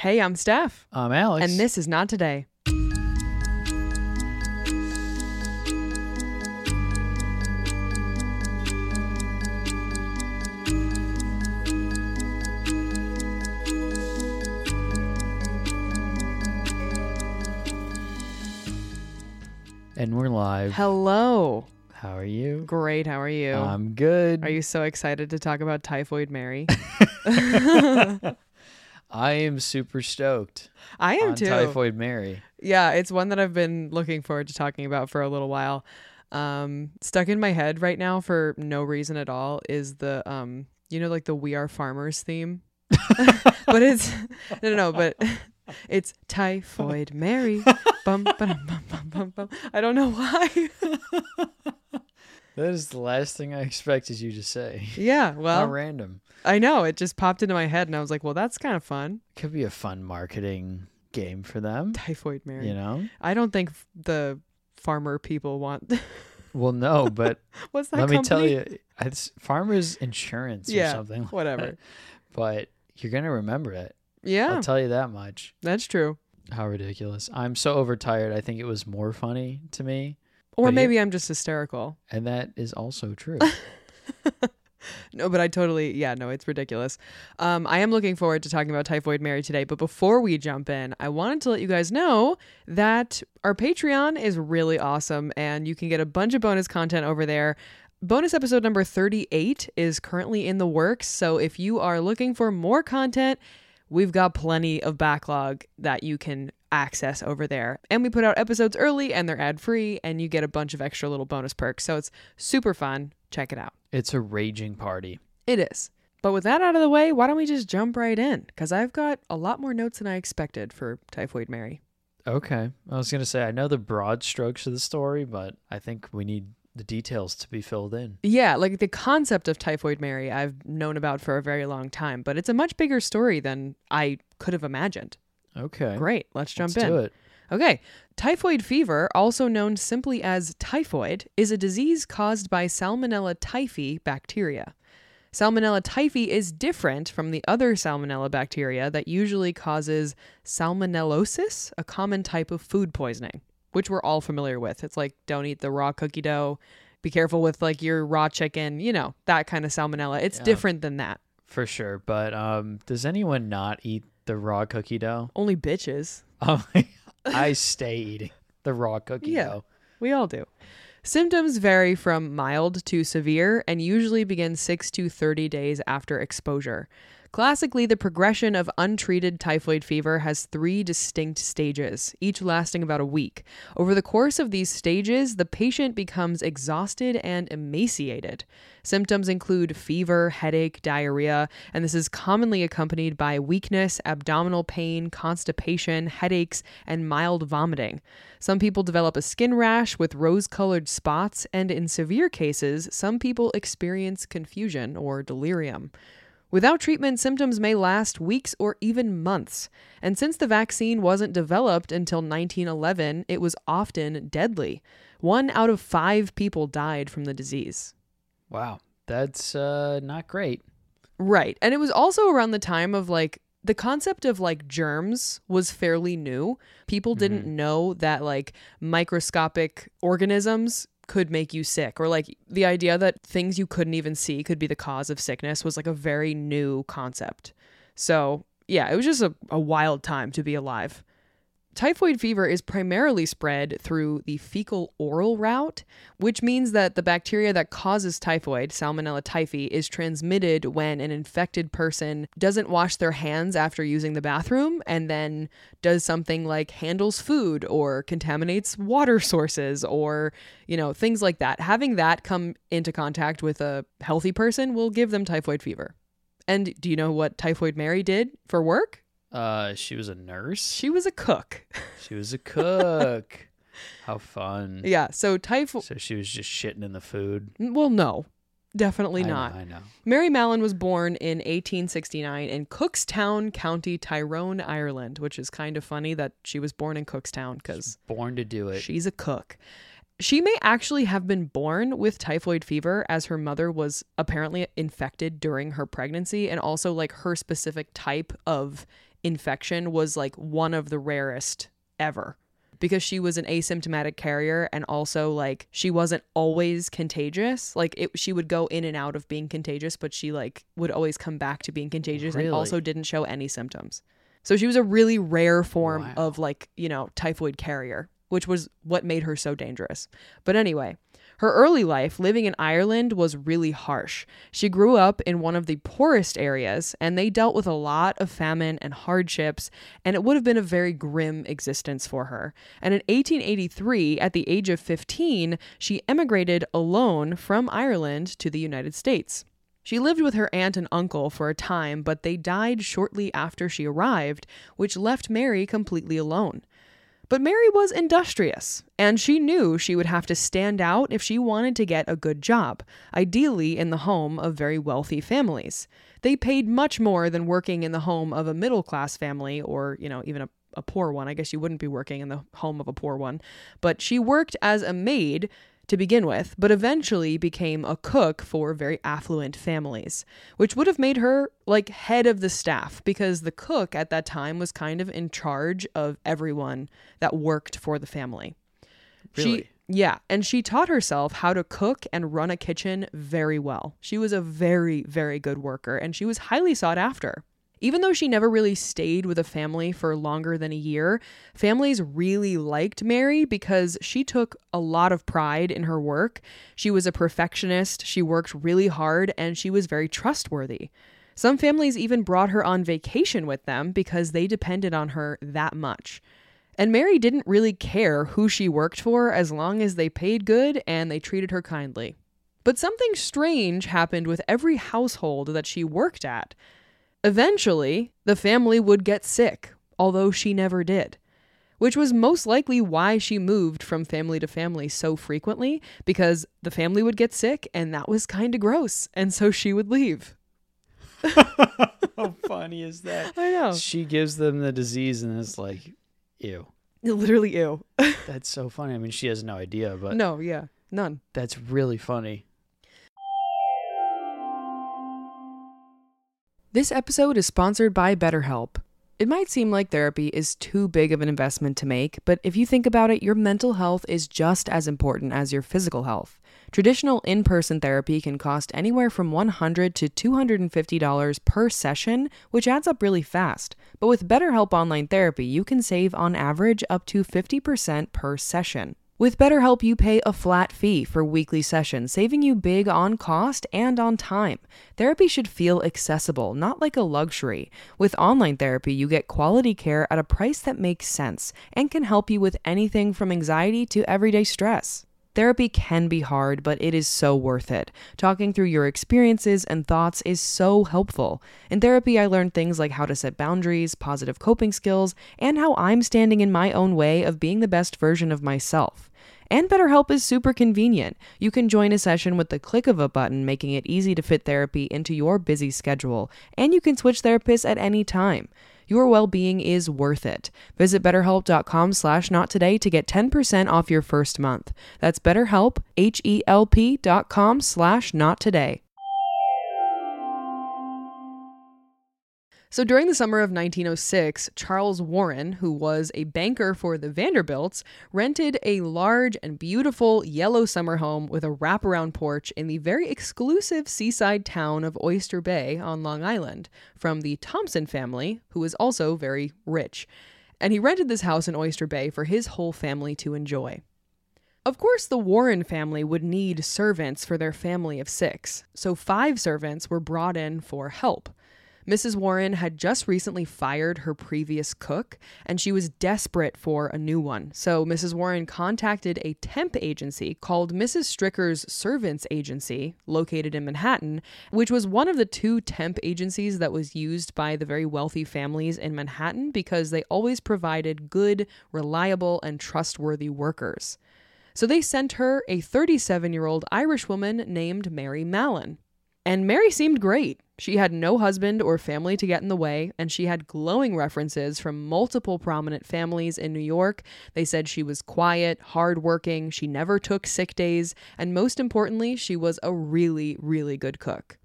Hey, I'm Steph. I'm Alex. And this is Not Today. And we're live. Hello. How are you? Great. How are you? I'm good. Are you so excited to talk about Typhoid Mary? I am super stoked. I am on too. Typhoid Mary. Yeah, it's one that I've been looking forward to talking about for a little while. Stuck in my head right now for no reason at all is the like the We Are Farmers theme. But it's but it's Typhoid Mary. Bum, ba-dum, bum, bum, bum, bum. I don't know why. That is the last thing I expected you to say. Yeah, How well, random. I know. It just popped into my head and I was like, well, that's kind of fun. Could be a fun marketing game for them. Typhoid Mary. You know? I don't think the farmer people want... Well, no, but What's that let company? me tell you, it's Farmers Insurance or something. Like Whatever. that. But you're going to remember it. Yeah, I'll tell you that much. that's true. How ridiculous. I'm so overtired. I think it was more funny to me. Or But maybe I'm just hysterical. And that is also true. No, but it's ridiculous. I am looking forward to talking about Typhoid Mary today. But before we jump in, I wanted to let you guys know that our Patreon is really awesome and you can get a bunch of bonus content over there. Bonus episode number 38 is currently in the works. So if you are looking for more content, we've got plenty of backlog that you can access over there. And we put out episodes early and they're ad-free and you get a bunch of extra little bonus perks. So it's super fun. Check it out. It's a raging party. It is. But with that out of the way, why don't we just jump right in? Because I've got a lot more notes than I expected for Typhoid Mary. Okay. I was going to say, I know the broad strokes of the story, but I think we need the details to be filled in. Yeah, like the concept of Typhoid Mary I've known about for a very long time, but it's a much bigger story than I could have imagined. Okay. Great. Let's jump Let's in. do it. Okay. Typhoid fever, also known simply as typhoid, is a disease caused by Salmonella typhi bacteria. Salmonella typhi is different from the other Salmonella bacteria that usually causes salmonellosis, a common type of food poisoning, which we're all familiar with. It's like, don't eat the raw cookie dough. Be careful with like your raw chicken, that kind of salmonella. It's different than that. For sure. But does anyone not eat the raw cookie dough? Only bitches. I stay eating the raw cookie dough. We all do. Symptoms vary from mild to severe and usually begin 6 to 30 days after exposure. Classically, the progression of untreated typhoid fever has 3 distinct stages, each lasting about a week. Over the course of these stages, the patient becomes exhausted and emaciated. Symptoms include fever, headache, diarrhea, and this is commonly accompanied by weakness, abdominal pain, constipation, headaches, and mild vomiting. Some people develop a skin rash with rose-colored spots, and in severe cases, some people experience confusion or delirium. Without treatment, symptoms may last weeks or even months. And since the vaccine wasn't developed until 1911, it was often deadly. 1 out of 5 people died from the disease. Wow. That's not great. Right. And it was also around the time of the concept of germs was fairly new. People didn't know that microscopic organisms could make you sick, or the idea that things you couldn't even see could be the cause of sickness was a very new concept. So yeah, it was just a wild time to be alive. Typhoid fever is primarily spread through the fecal-oral route, which means that the bacteria that causes typhoid, Salmonella typhi, is transmitted when an infected person doesn't wash their hands after using the bathroom and then does something like handles food or contaminates water sources or, things like that. Having that come into contact with a healthy person will give them typhoid fever. And do you know what Typhoid Mary did for work? She was a nurse? She was a cook. She was a cook. How fun. Yeah, so typhoid... So she was just shitting in the food? Well, no. Definitely not. I know. Mary Mallon was born in 1869 in Cookstown, County Tyrone, Ireland, which is kind of funny that she was born in Cookstown because... Born to do it. She's a cook. She may actually have been born with typhoid fever, as her mother was apparently infected during her pregnancy, and also her specific type of infection was like one of the rarest ever, because she was an asymptomatic carrier, and also like she wasn't always contagious. Like she would go in and out of being contagious, but she like would always come back to being contagious and also didn't show any symptoms. So she was a really rare form of like, you know, typhoid carrier, which was what made her so dangerous. But anyway, her early life living in Ireland was really harsh. She grew up in one of the poorest areas, and they dealt with a lot of famine and hardships, and it would have been a very grim existence for her. And in 1883, at the age of 15, she emigrated alone from Ireland to the United States. She lived with her aunt and uncle for a time, but they died shortly after she arrived, which left Mary completely alone. But Mary was industrious, and she knew she would have to stand out if she wanted to get a good job, ideally in the home of very wealthy families. They paid much more than working in the home of a middle-class family, or, you know, even a poor one. I guess you wouldn't be working in the home of a poor one. But she worked as a maid to begin with, but eventually became a cook for very affluent families, which would have made her like head of the staff, because the cook at that time was kind of in charge of everyone that worked for the family. Really? And she taught herself how to cook and run a kitchen very well. She was a very, very good worker, and she was highly sought after. Even though she never really stayed with a family for longer than a year, families really liked Mary because she took a lot of pride in her work. She was a perfectionist, she worked really hard, and she was very trustworthy. Some families even brought her on vacation with them because they depended on her that much. And Mary didn't really care who she worked for as long as they paid good and they treated her kindly. But something strange happened with every household that she worked at. Eventually, the family would get sick, although she never did, which was most likely why she moved from family to family so frequently, because the family would get sick and that was kind of gross, and so she would leave. How funny is that? I know. She gives them the disease and it's like, ew. Literally ew. That's so funny. I mean, she has no idea, but No, yeah, none. That's really funny. This episode is sponsored by BetterHelp. It might seem like therapy is too big of an investment to make, but if you think about it, your mental health is just as important as your physical health. Traditional in-person therapy can cost anywhere from $100 to $250 per session, which adds up really fast. But with BetterHelp Online Therapy, you can save on average up to 50% per session. With BetterHelp, you pay a flat fee for weekly sessions, saving you big on cost and on time. Therapy should feel accessible, not like a luxury. With online therapy, you get quality care at a price that makes sense and can help you with anything from anxiety to everyday stress. Therapy can be hard, but it is so worth it. Talking through your experiences and thoughts is so helpful. In therapy, I learned things like how to set boundaries, positive coping skills, and how I'm standing in my own way of being the best version of myself. And BetterHelp is super convenient. You can join a session with the click of a button, making it easy to fit therapy into your busy schedule. And you can switch therapists at any time. Your well-being is worth it. Visit BetterHelp.com/NotToday to get 10% off your first month. That's BetterHelp, HELP.com/NotToday. So during the summer of 1906, Charles Warren, who was a banker for the Vanderbilts, rented a large and beautiful yellow summer home with a wraparound porch in the very exclusive seaside town of Oyster Bay on Long Island from the Thompson family, who was also very rich. And he rented this house in Oyster Bay for his whole family to enjoy. Of course, the Warren family would need servants for their family of 6, so 5 servants were brought in for help. Mrs. Warren had just recently fired her previous cook, and she was desperate for a new one. So Mrs. Warren contacted a temp agency called Mrs. Stricker's Servants Agency, located in Manhattan, which was one of the 2 temp agencies that was used by the very wealthy families in Manhattan because they always provided good, reliable, and trustworthy workers. So they sent her a 37-year-old Irish woman named Mary Mallon. And Mary seemed great. She had no husband or family to get in the way, and she had glowing references from multiple prominent families in New York. They said she was quiet, hardworking, she never took sick days, and most importantly, she was a really, really good cook.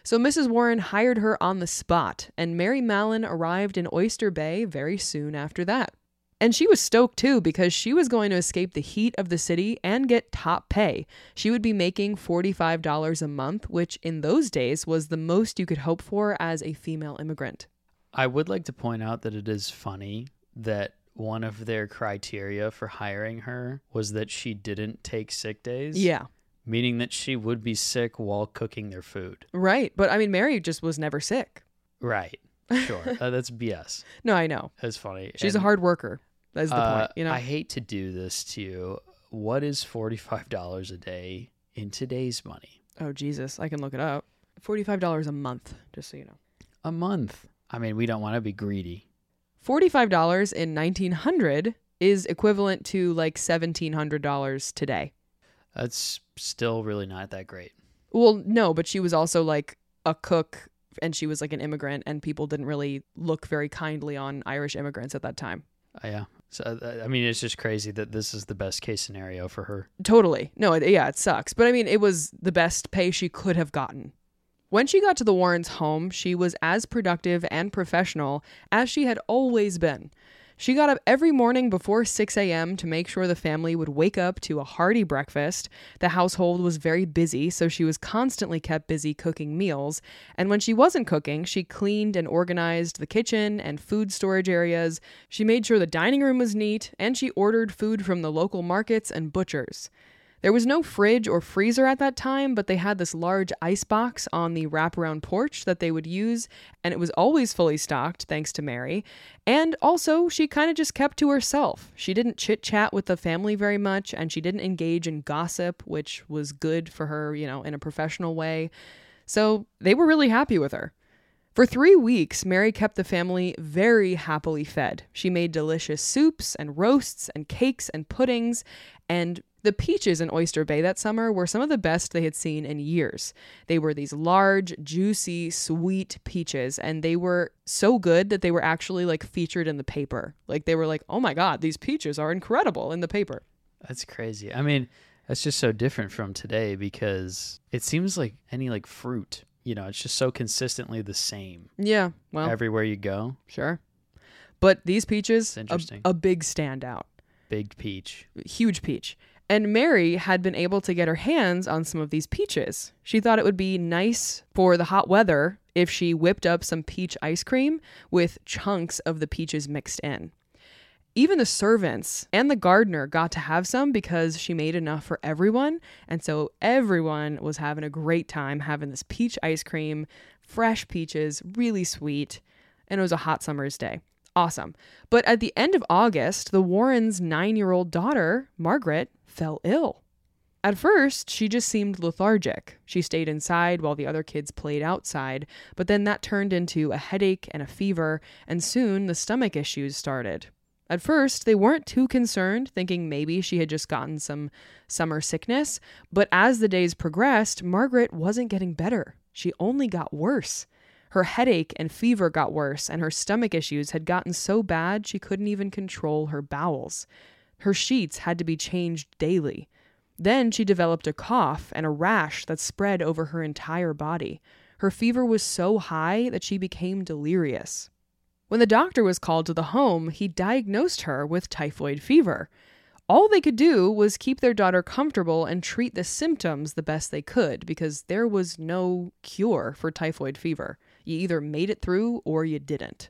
So Mrs. Warren hired her on the spot, and Mary Mallon arrived in Oyster Bay very soon after that. And she was stoked too, because she was going to escape the heat of the city and get top pay. She would be making $45 a month, which in those days was the most you could hope for as a female immigrant. I would like to point out that it is funny that one of their criteria for hiring her was that she didn't take sick days. Yeah. Meaning that she would be sick while cooking their food. Right. But I mean, Mary just was never sick. Right. Sure. That's BS. No, I know. That's funny. She's a hard worker. That's the point, you know? I hate to do this to you. What is $45 a day in today's money? Oh, Jesus. I can look it up. $45 a month, just so you know. A month. I mean, we don't want to be greedy. $45 in 1900 is equivalent to like $1,700 today. That's still really not that great. Well, no, but she was also like a cook, and she was like an immigrant, and people didn't really look very kindly on Irish immigrants at that time. Yeah. So, I mean, it's just crazy that this is the best case scenario for her. Totally. No, it sucks. But I mean, it was the best pay she could have gotten. When she got to the Warrens' home, she was as productive and professional as she had always been. She got up every morning before 6 a.m. to make sure the family would wake up to a hearty breakfast. The household was very busy, so she was constantly kept busy cooking meals. And when she wasn't cooking, she cleaned and organized the kitchen and food storage areas. She made sure the dining room was neat, and she ordered food from the local markets and butchers. There was no fridge or freezer at that time, but they had this large ice box on the wraparound porch that they would use, and it was always fully stocked, thanks to Mary. And also, she kind of just kept to herself. She didn't chit-chat with the family very much, and she didn't engage in gossip, which was good for her, you know, in a professional way. So they were really happy with her. For 3 weeks, Mary kept the family very happily fed. She made delicious soups and roasts and cakes and puddings, and the peaches in Oyster Bay that summer were some of the best they had seen in years. They were these large, juicy, sweet peaches, and they were so good that they were actually like featured in the paper. Like they were like, oh my God, these peaches are incredible in the paper. That's crazy. I mean, that's just so different from today because it seems like any like fruit, you know, it's just so consistently the same. Yeah, well. Everywhere you go. Sure. But these peaches, interesting. A big standout. Big peach. Huge peach. And Mary had been able to get her hands on some of these peaches. She thought it would be nice for the hot weather if she whipped up some peach ice cream with chunks of the peaches mixed in. Even the servants and the gardener got to have some because she made enough for everyone. And so everyone was having a great time having this peach ice cream, fresh peaches, really sweet. And it was a hot summer's day. Awesome. But at the end of August, the Warrens' 9-year-old daughter, Margaret, fell ill. At first, she just seemed lethargic. She stayed inside while the other kids played outside, but then that turned into a headache and a fever, and soon the stomach issues started. At first, they weren't too concerned, thinking maybe she had just gotten some summer sickness, but as the days progressed, Margaret wasn't getting better. She only got worse. Her headache and fever got worse, and her stomach issues had gotten so bad she couldn't even control her bowels. Her sheets had to be changed daily. Then she developed a cough and a rash that spread over her entire body. Her fever was so high that she became delirious. When the doctor was called to the home, he diagnosed her with typhoid fever. All they could do was keep their daughter comfortable and treat the symptoms the best they could because there was no cure for typhoid fever. You either made it through or you didn't.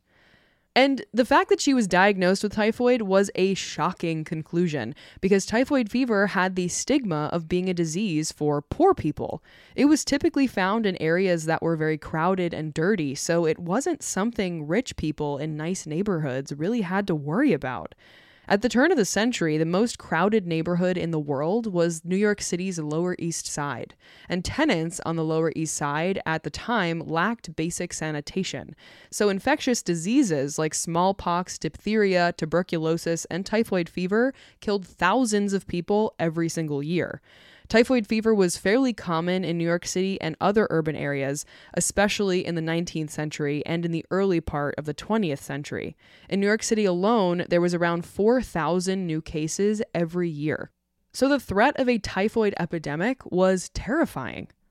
And the fact that she was diagnosed with typhoid was a shocking conclusion because typhoid fever had the stigma of being a disease for poor people. It was typically found in areas that were very crowded and dirty, so it wasn't something rich people in nice neighborhoods really had to worry about. At the turn of the century, the most crowded neighborhood in the world was New York City's Lower East Side, and tenants on the Lower East Side at the time lacked basic sanitation. So infectious diseases like smallpox, diphtheria, tuberculosis, and typhoid fever killed thousands of people every single year. Typhoid fever was fairly common in New York City and other urban areas, especially in the 19th century and in the early part of the 20th century. In New York City alone, there was around 4,000 new cases every year. So the threat of a typhoid epidemic was terrifying.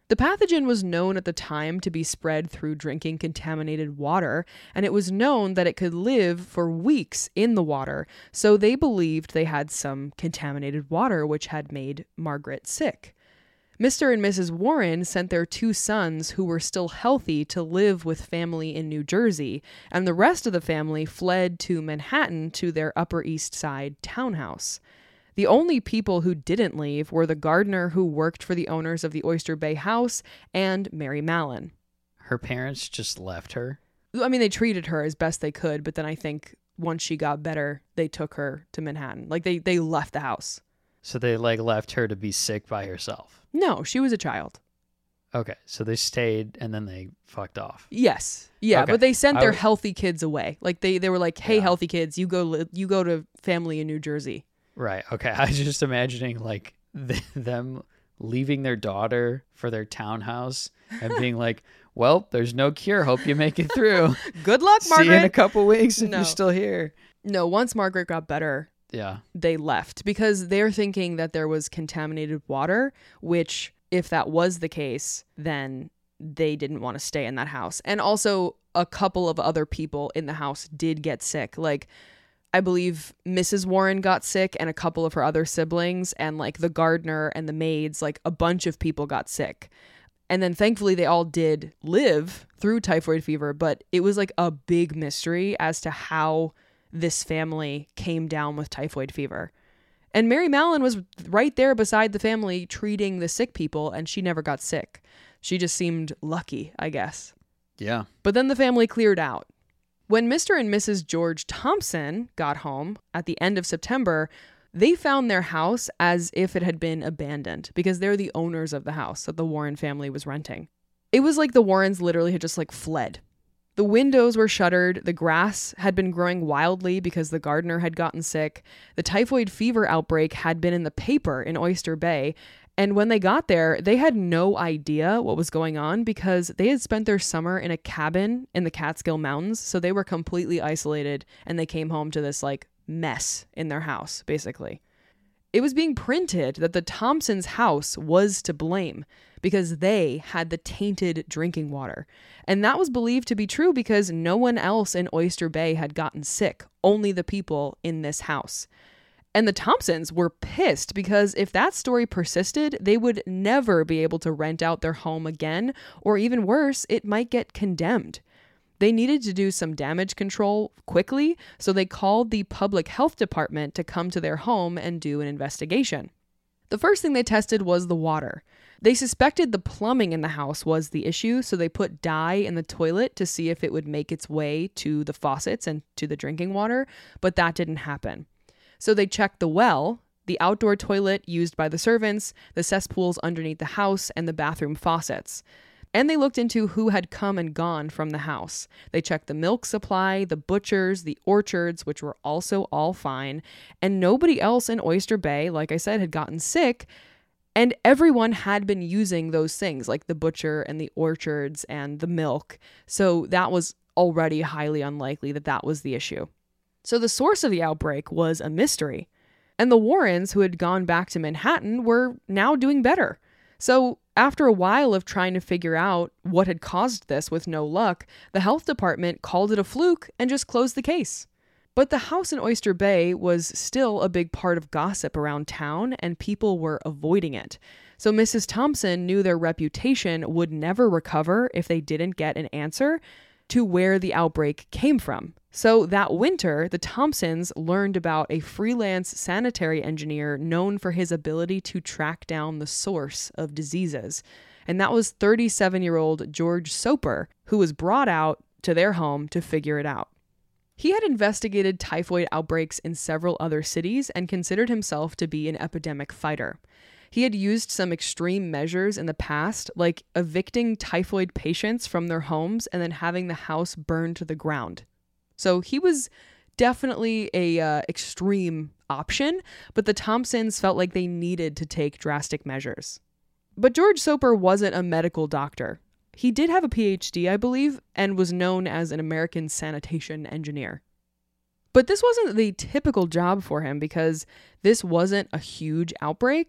The pathogen was known at the time to be spread through drinking contaminated water, and it was known that it could live for weeks in the water, so they believed they had some contaminated water which had made Margaret sick. Mr. and Mrs. Warren sent their 2 sons who were still healthy to live with family in New Jersey, and the rest of the family fled to Manhattan to their Upper East Side townhouse. The only people who didn't leave were the gardener who worked for the owners of the Oyster Bay house and Mary Mallon. Her parents just left her? I mean, they treated her as best they could, but then I think once she got better, they took her to Manhattan. Like, they left the house. So they, like, left her to be sick by herself? No, she was a child. Okay, so they stayed and then they fucked off. Yes. Yeah, Okay. but they sent their healthy kids away. Like, they were like, hey, healthy kids, you go to family in New Jersey. Right. Okay. I was just imagining like them leaving their daughter for their townhouse and being like, well, there's no cure. Hope you make it through. Good luck, Margaret. See you in a couple weeks if No. you're still here. No, once Margaret got better, Yeah. they left because they're thinking that there was contaminated water, which if that was the case, then they didn't want to stay in that house. And also a couple of other people in the house did get sick. Like, I believe Mrs. Warren got sick and a couple of her other siblings, and like the gardener and the maids, like a bunch of people got sick. And then thankfully they all did live through typhoid fever, but it was like a big mystery as to how this family came down with typhoid fever. And Mary Mallon was right there beside the family treating the sick people, and she never got sick. She just seemed lucky, I guess. Yeah. But then the family cleared out. When Mr. and Mrs. George Thompson got home at the end of September, they found their house as if it had been abandoned because they're the owners of the house that the Warren family was renting. It was like the Warrens literally had just like fled. The windows were shuttered. The grass had been growing wildly because the gardener had gotten sick. The typhoid fever outbreak had been in the paper in Oyster Bay. And when they got there, they had no idea what was going on because they had spent their summer in a cabin in the Catskill Mountains. So they were completely isolated and they came home to this like mess in their house, basically. It was being printed that the Thompsons' house was to blame because they had the tainted drinking water. And that was believed to be true because no one else in Oyster Bay had gotten sick, only the people in this house. And the Thompsons were pissed because if that story persisted, they would never be able to rent out their home again, or even worse, it might get condemned. They needed to do some damage control quickly, so they called the public health department to come to their home and do an investigation. The first thing they tested was the water. They suspected the plumbing in the house was the issue, so they put dye in the toilet to see if it would make its way to the faucets and to the drinking water, but that didn't happen. So they checked the well, the outdoor toilet used by the servants, the cesspools underneath the house, and the bathroom faucets. And they looked into who had come and gone from the house. They checked the milk supply, the butchers, the orchards, which were also all fine. And nobody else in Oyster Bay, like I said, had gotten sick. And everyone had been using those things, like the butcher and the orchards and the milk. So that was already highly unlikely that that was the issue. So the source of the outbreak was a mystery. And the Warrens, who had gone back to Manhattan, were now doing better. So after a while of trying to figure out what had caused this with no luck, the health department called it a fluke and just closed the case. But the house in Oyster Bay was still a big part of gossip around town, and people were avoiding it. So Mrs. Thompson knew their reputation would never recover if they didn't get an answer to where the outbreak came from. So that winter, the Thompsons learned about a freelance sanitary engineer known for his ability to track down the source of diseases. And that was 37-year-old George Soper, who was brought out to their home to figure it out. He had investigated typhoid outbreaks in several other cities and considered himself to be an epidemic fighter. He had used some extreme measures in the past, like evicting typhoid patients from their homes and then having the house burned to the ground. So he was definitely a extreme option, but the Thompsons felt like they needed to take drastic measures. But George Soper wasn't a medical doctor. He did have a PhD, I believe, and was known as an American sanitation engineer. But this wasn't the typical job for him because this wasn't a huge outbreak.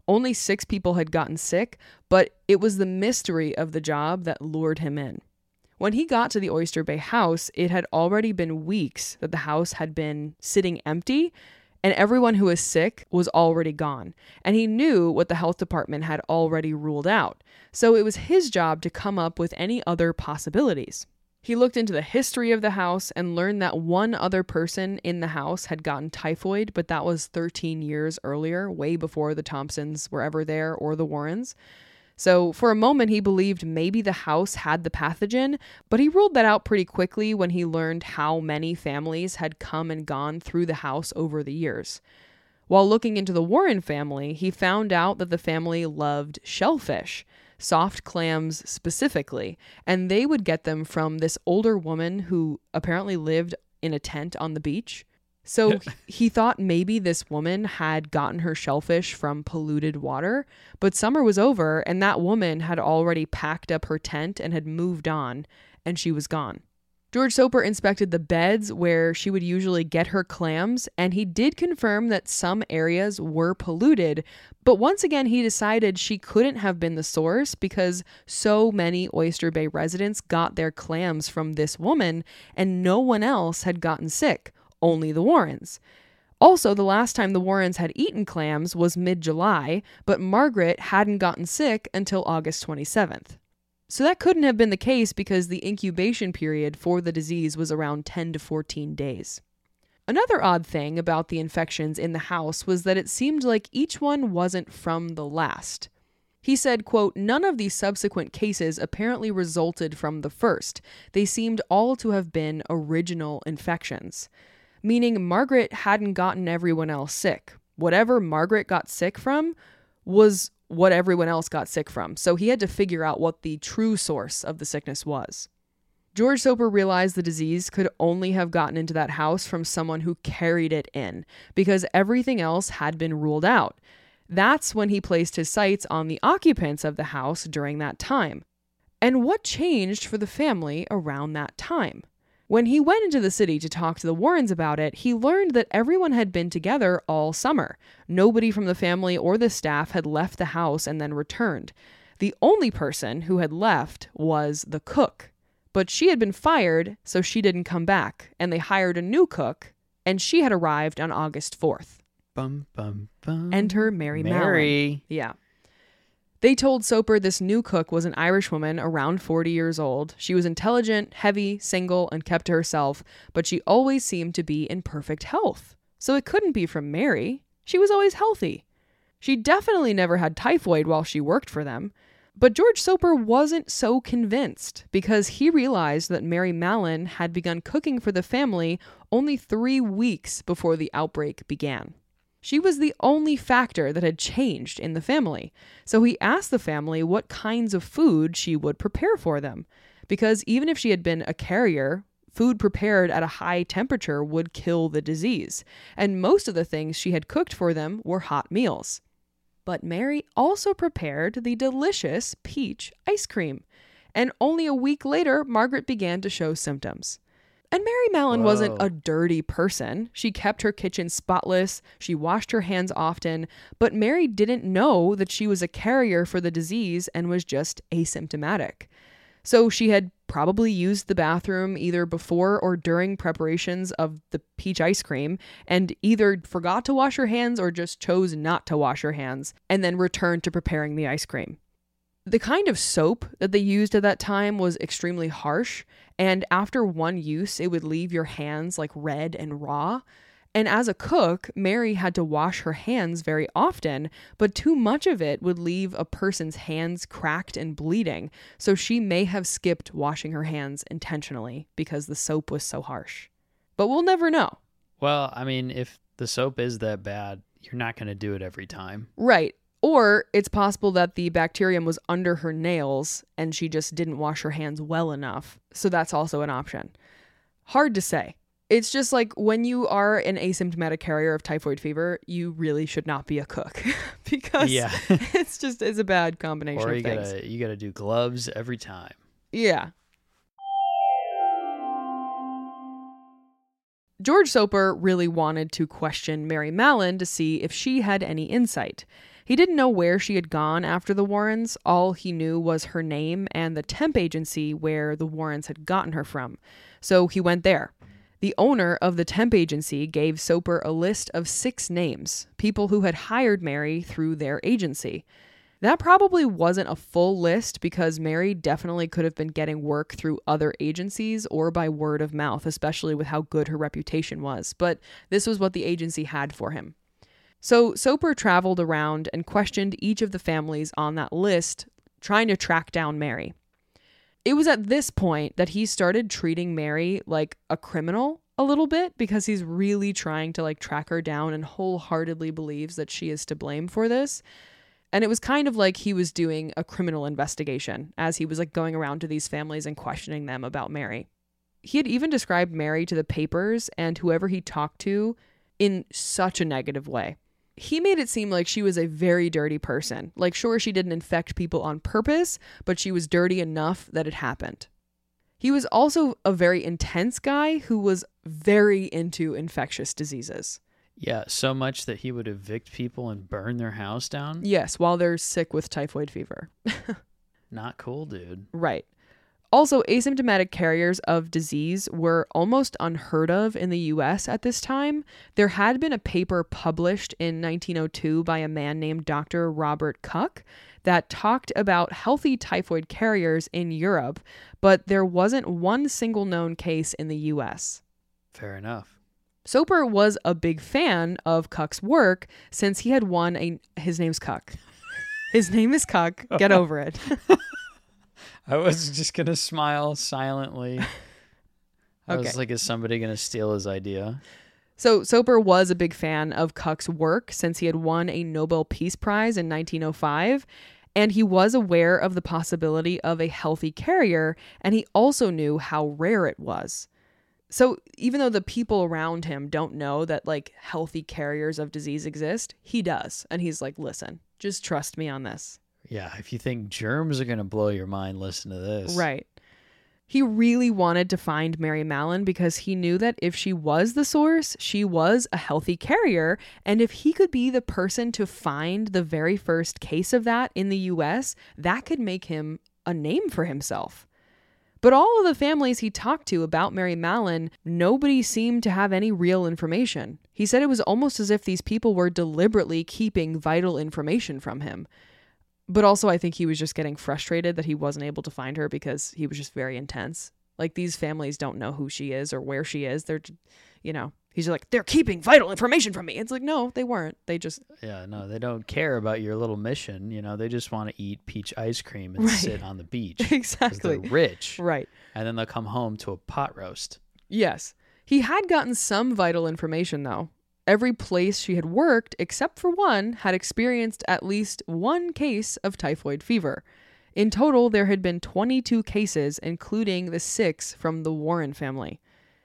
Only 6 people had gotten sick, but it was the mystery of the job that lured him in. When he got to the Oyster Bay house, it had already been weeks that the house had been sitting empty, and everyone who was sick was already gone. And he knew what the health department had already ruled out. So it was his job to come up with any other possibilities. He looked into the history of the house and learned that one other person in the house had gotten typhoid, but that was 13 years earlier, way before the Thompsons were ever there or the Warrens. So for a moment, he believed maybe the house had the pathogen, but he ruled that out pretty quickly when he learned how many families had come and gone through the house over the years. While looking into the Warren family, he found out that the family loved shellfish, soft clams specifically, and they would get them from this older woman who apparently lived in a tent on the beach. So he thought maybe this woman had gotten her shellfish from polluted water, but summer was over and that woman had already packed up her tent and had moved on, and she was gone. George Soper inspected the beds where she would usually get her clams, and he did confirm that some areas were polluted, but once again he decided she couldn't have been the source because so many Oyster Bay residents got their clams from this woman and no one else had gotten sick, only the Warrens. Also, the last time the Warrens had eaten clams was mid-July, but Margaret hadn't gotten sick until August 27th. So that couldn't have been the case because the incubation period for the disease was around 10 to 14 days. Another odd thing about the infections in the house was that it seemed like each one wasn't from the last. He said, quote, "None of these subsequent cases apparently resulted from the first. They seemed all to have been original infections." Meaning Margaret hadn't gotten everyone else sick. Whatever Margaret got sick from was what everyone else got sick from. So he had to figure out what the true source of the sickness was. George Soper realized the disease could only have gotten into that house from someone who carried it in, because everything else had been ruled out. That's when he placed his sights on the occupants of the house during that time. And what changed for the family around that time? When he went into the city to talk to the Warrens about it, he learned that everyone had been together all summer. Nobody from the family or the staff had left the house and then returned. The only person who had left was the cook. But she had been fired, so she didn't come back, and they hired a new cook, and she had arrived on August 4th. Bum, bum, bum. Enter Mary Mallon. Yeah. They told Soper this new cook was an Irish woman around 40 years old. She was intelligent, heavy, single, and kept to herself, but she always seemed to be in perfect health. So it couldn't be from Mary. She was always healthy. She definitely never had typhoid while she worked for them. But George Soper wasn't so convinced because he realized that Mary Mallon had begun cooking for the family only 3 weeks before the outbreak began. She was the only factor that had changed in the family, so he asked the family what kinds of food she would prepare for them, because even if she had been a carrier, food prepared at a high temperature would kill the disease, and most of the things she had cooked for them were hot meals. But Mary also prepared the delicious peach ice cream, and only a week later, Margaret began to show symptoms. And Mary Mallon wasn't a dirty person. She kept her kitchen spotless. She washed her hands often. But Mary didn't know that she was a carrier for the disease and was just asymptomatic. So she had probably used the bathroom either before or during preparations of the peach ice cream and either forgot to wash her hands or just chose not to wash her hands and then returned to preparing the ice cream. The kind of soap that they used at that time was extremely harsh, and after one use, it would leave your hands like red and raw. And as a cook, Mary had to wash her hands very often, but too much of it would leave a person's hands cracked and bleeding, so she may have skipped washing her hands intentionally because the soap was so harsh. But we'll never know. Well, I mean, if the soap is that bad, you're not going to do it every time. Right. Or it's possible that the bacterium was under her nails and she just didn't wash her hands well enough. So that's also an option. Hard to say. It's just like when you are an asymptomatic carrier of typhoid fever, you really should not be a cook because it's a bad combination of things. Or you gotta do gloves every time. Yeah. George Soper really wanted to question Mary Mallon to see if she had any insight. He didn't know where she had gone after the Warrens. All he knew was her name and the temp agency where the Warrens had gotten her from. So he went there. The owner of the temp agency gave Soper a list of 6 names, people who had hired Mary through their agency. That probably wasn't a full list because Mary definitely could have been getting work through other agencies or by word of mouth, especially with how good her reputation was. But this was what the agency had for him. So Soper traveled around and questioned each of the families on that list, trying to track down Mary. It was at this point that he started treating Mary like a criminal a little bit because he's really trying to track her down and wholeheartedly believes that she is to blame for this. And it was kind of like he was doing a criminal investigation as he was going around to these families and questioning them about Mary. He had even described Mary to the papers and whoever he talked to in such a negative way. He made it seem like she was a very dirty person. Sure, she didn't infect people on purpose, but she was dirty enough that it happened. He was also a very intense guy who was very into infectious diseases. Yeah, so much that he would evict people and burn their house down? Yes, while they're sick with typhoid fever. Not cool, dude. Right. Also, asymptomatic carriers of disease were almost unheard of in the US at this time. There had been a paper published in 1902 by a man named Dr. Robert Koch that talked about healthy typhoid carriers in Europe, but there wasn't one single known case in the US. Fair enough. Soper was a big fan of Koch's work since he had won his name's Koch. His name is Koch. Get over it. I was just going to smile silently. I was Okay. like, is somebody going to steal his idea? So Soper was a big fan of Koch's work since he had won a Nobel Peace Prize in 1905, and he was aware of the possibility of a healthy carrier, and he also knew how rare it was. So even though the people around him don't know that healthy carriers of disease exist, he does. And he's like, listen, just trust me on this. Yeah, if you think germs are going to blow your mind, listen to this. Right. He really wanted to find Mary Mallon because he knew that if she was the source, she was a healthy carrier. And if he could be the person to find the very first case of that in the US, that could make him a name for himself. But all of the families he talked to about Mary Mallon, nobody seemed to have any real information. He said it was almost as if these people were deliberately keeping vital information from him. But also I think he was just getting frustrated that he wasn't able to find her because he was just very intense. These families don't know who she is or where she is. They're, he's like, they're keeping vital information from me. It's like, no, they weren't. They just... Yeah, no, they don't care about your little mission. They just want to eat peach ice cream and sit on the beach. 'Cause Exactly. they're rich. Right. And then they'll come home to a pot roast. Yes. He had gotten some vital information, though. Every place she had worked, except for one, had experienced at least one case of typhoid fever. In total, there had been 22 cases, including the 6 from the Warren family.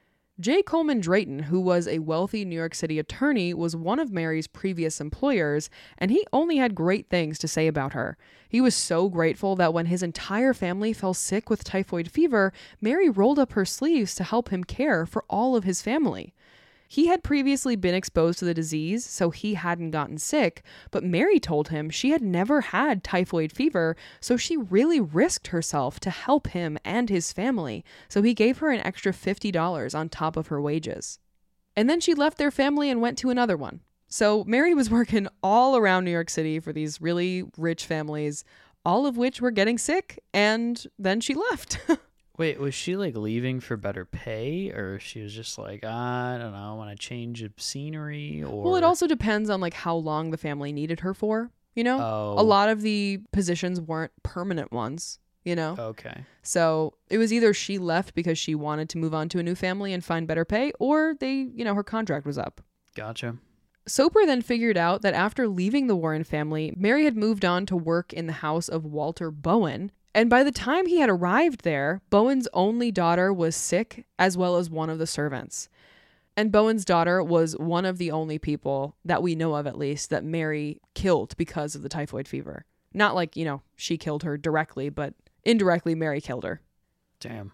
J. Coleman Drayton, who was a wealthy New York City attorney, was one of Mary's previous employers, and he only had great things to say about her. He was so grateful that when his entire family fell sick with typhoid fever, Mary rolled up her sleeves to help him care for all of his family. He had previously been exposed to the disease, so he hadn't gotten sick, but Mary told him she had never had typhoid fever, so she really risked herself to help him and his family, so he gave her an extra $50 on top of her wages. And then she left their family and went to another one. So Mary was working all around New York City for these really rich families, all of which were getting sick, and then she left. Wait, was she leaving for better pay, or she was just like, I don't know, I want to change of scenery? Or Well, it also depends on how long the family needed her for, Oh. A lot of the positions weren't permanent ones, Okay. So it was either she left because she wanted to move on to a new family and find better pay, or her contract was up. Gotcha. Soper then figured out that after leaving the Warren family, Mary had moved on to work in the house of Walter Bowen. And by the time he had arrived there, Bowen's only daughter was sick, as well as one of the servants. And Bowen's daughter was one of the only people that we know of, at least, that Mary killed because of the typhoid fever. Not she killed her directly, but indirectly Mary killed her. Damn.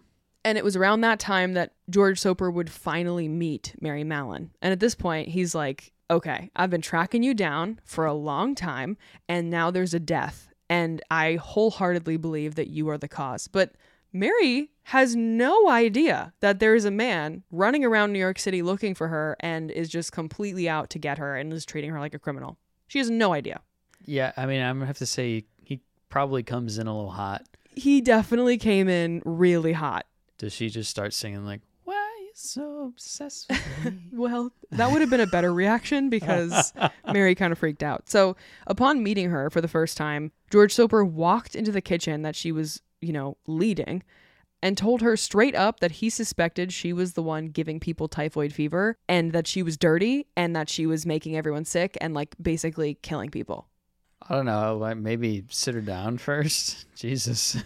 And it was around that time that George Soper would finally meet Mary Mallon. And at this point, he's like, okay, I've been tracking you down for a long time, and now there's a death. And I wholeheartedly believe that you are the cause. But Mary has no idea that there is a man running around New York City looking for her and is just completely out to get her and is treating her like a criminal. She has no idea. Yeah, I mean, I'm going to have to say he probably comes in a little hot. He definitely came in really hot. Does she just start singing like, why are you so obsessed with me? Well, that would have been a better reaction because Mary kind of freaked out. So upon meeting her for the first time, George Soper walked into the kitchen that she was, leading and told her straight up that he suspected she was the one giving people typhoid fever and that she was dirty and that she was making everyone sick and like basically killing people. I don't know, like maybe sit her down first. Jesus.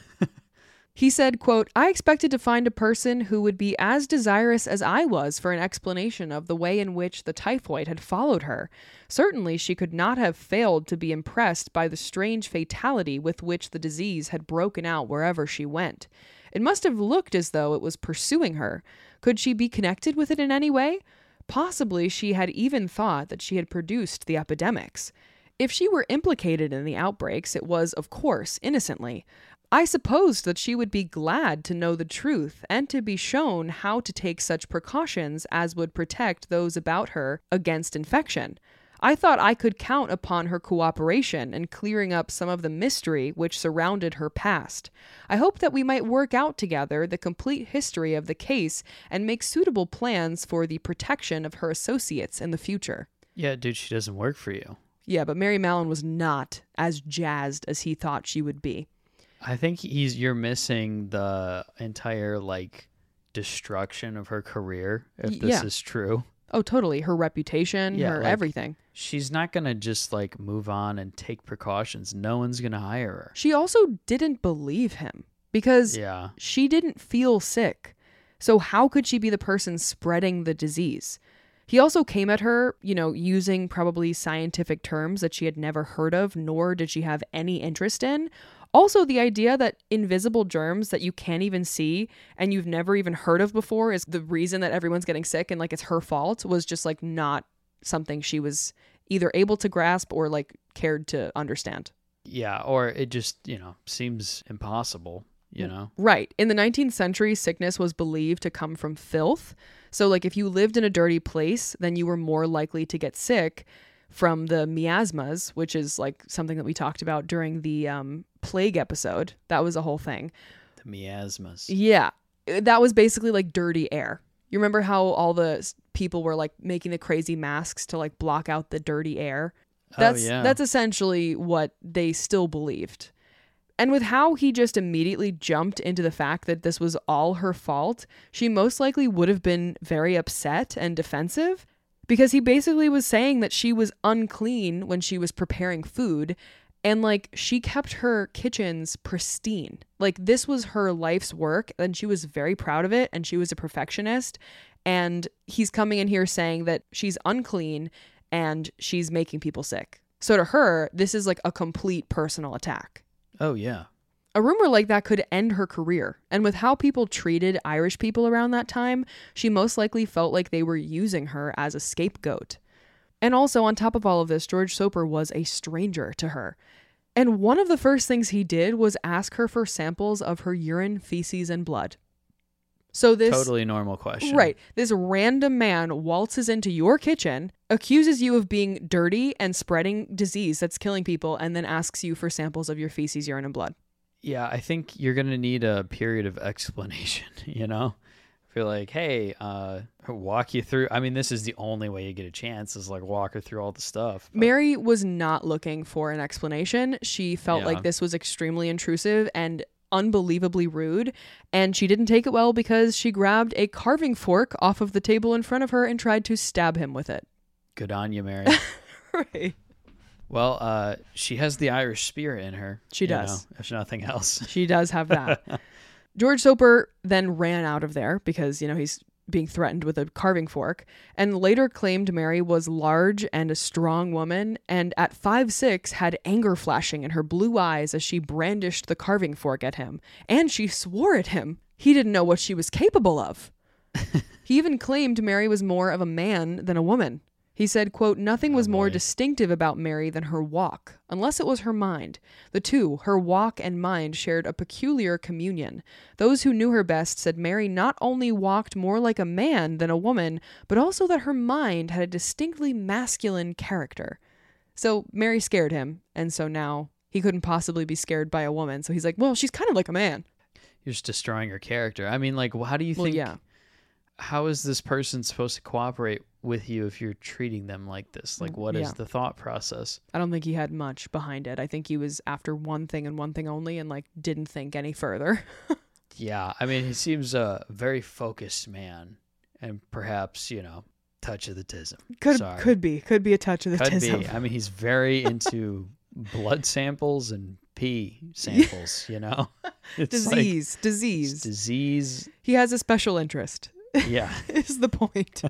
He said, quote, I expected to find a person who would be as desirous as I was for an explanation of the way in which the typhoid had followed her. Certainly she could not have failed to be impressed by the strange fatality with which the disease had broken out wherever she went. It must have looked as though it was pursuing her. Could she be connected with it in any way? Possibly she had even thought that she had produced the epidemics. If she were implicated in the outbreaks, it was, of course, innocently. I supposed that she would be glad to know the truth and to be shown how to take such precautions as would protect those about her against infection. I thought I could count upon her cooperation in clearing up some of the mystery which surrounded her past. I hoped that we might work out together the complete history of the case and make suitable plans for the protection of her associates in the future. Yeah, dude, she doesn't work for you. Yeah, but Mary Mallon was not as jazzed as he thought she would be. I think you're missing the entire destruction of her career if this is true. Oh, totally. Her reputation, her everything. She's not going to just move on and take precautions. No one's going to hire her. She also didn't believe him because she didn't feel sick. So how could she be the person spreading the disease? He also came at her, using probably scientific terms that she had never heard of, nor did she have any interest in. Also, the idea that invisible germs that you can't even see and you've never even heard of before is the reason that everyone's getting sick and it's her fault was just not something she was either able to grasp or cared to understand. Yeah, or it just, seems impossible, Right. In the 19th century, sickness was believed to come from filth. So if you lived in a dirty place, then you were more likely to get sick from the miasmas, which is something that we talked about during the plague episode. That was a whole thing. The miasmas. Yeah. That was basically dirty air. You remember how all the people were making the crazy masks to block out the dirty air? That's essentially what they still believed. And with how he just immediately jumped into the fact that this was all her fault, she most likely would have been very upset and defensive. Because he basically was saying that she was unclean when she was preparing food and she kept her kitchens pristine. This was her life's work and she was very proud of it and she was a perfectionist. And he's coming in here saying that she's unclean and she's making people sick. So to her, this is a complete personal attack. Oh, yeah. A rumor like that could end her career, and with how people treated Irish people around that time, she most likely felt like they were using her as a scapegoat. And also, on top of all of this, George Soper was a stranger to her. And one of the first things he did was ask her for samples of her urine, feces, and blood. So this... Totally normal question. Right. This random man waltzes into your kitchen, accuses you of being dirty and spreading disease that's killing people, and then asks you for samples of your feces, urine, and blood. Yeah, I think you're going to need a period of explanation, Feel hey, walk you through. I mean, this is the only way you get a chance is walk her through all the stuff. But Mary was not looking for an explanation. She felt like this was extremely intrusive and unbelievably rude. And she didn't take it well because she grabbed a carving fork off of the table in front of her and tried to stab him with it. Good on you, Mary. Right. Well, she has the Irish spirit in her. She does. If nothing else. She does have that. George Soper then ran out of there because, he's being threatened with a carving fork, and later claimed Mary was large and a strong woman, and at 5'6" had anger flashing in her blue eyes as she brandished the carving fork at him. And she swore at him. he didn't know what she was capable of. He even claimed Mary was more of a man than a woman. He said, quote, nothing was more distinctive about Mary than her walk, unless it was her mind. The two, her walk and mind, shared a peculiar communion. Those who knew her best said Mary not only walked more like a man than a woman, but also that her mind had a distinctly masculine character. So Mary scared him, and so now he couldn't possibly be scared by a woman. So he's like, well, she's kind of like a man. You're just destroying her character. I mean, like, how do you think... Yeah. How is this person supposed to cooperate with you if you're treating them like this? Like, what is the thought process? I don't think he had much behind it. I think he was after one thing and one thing only and like didn't think any further. Yeah. I mean, he seems a very focused man and perhaps, touch of the tism. Could be a touch of the tism. Could be. I mean, he's very into blood samples and pee samples, It's disease. He has a special interest. Yeah. Is the point.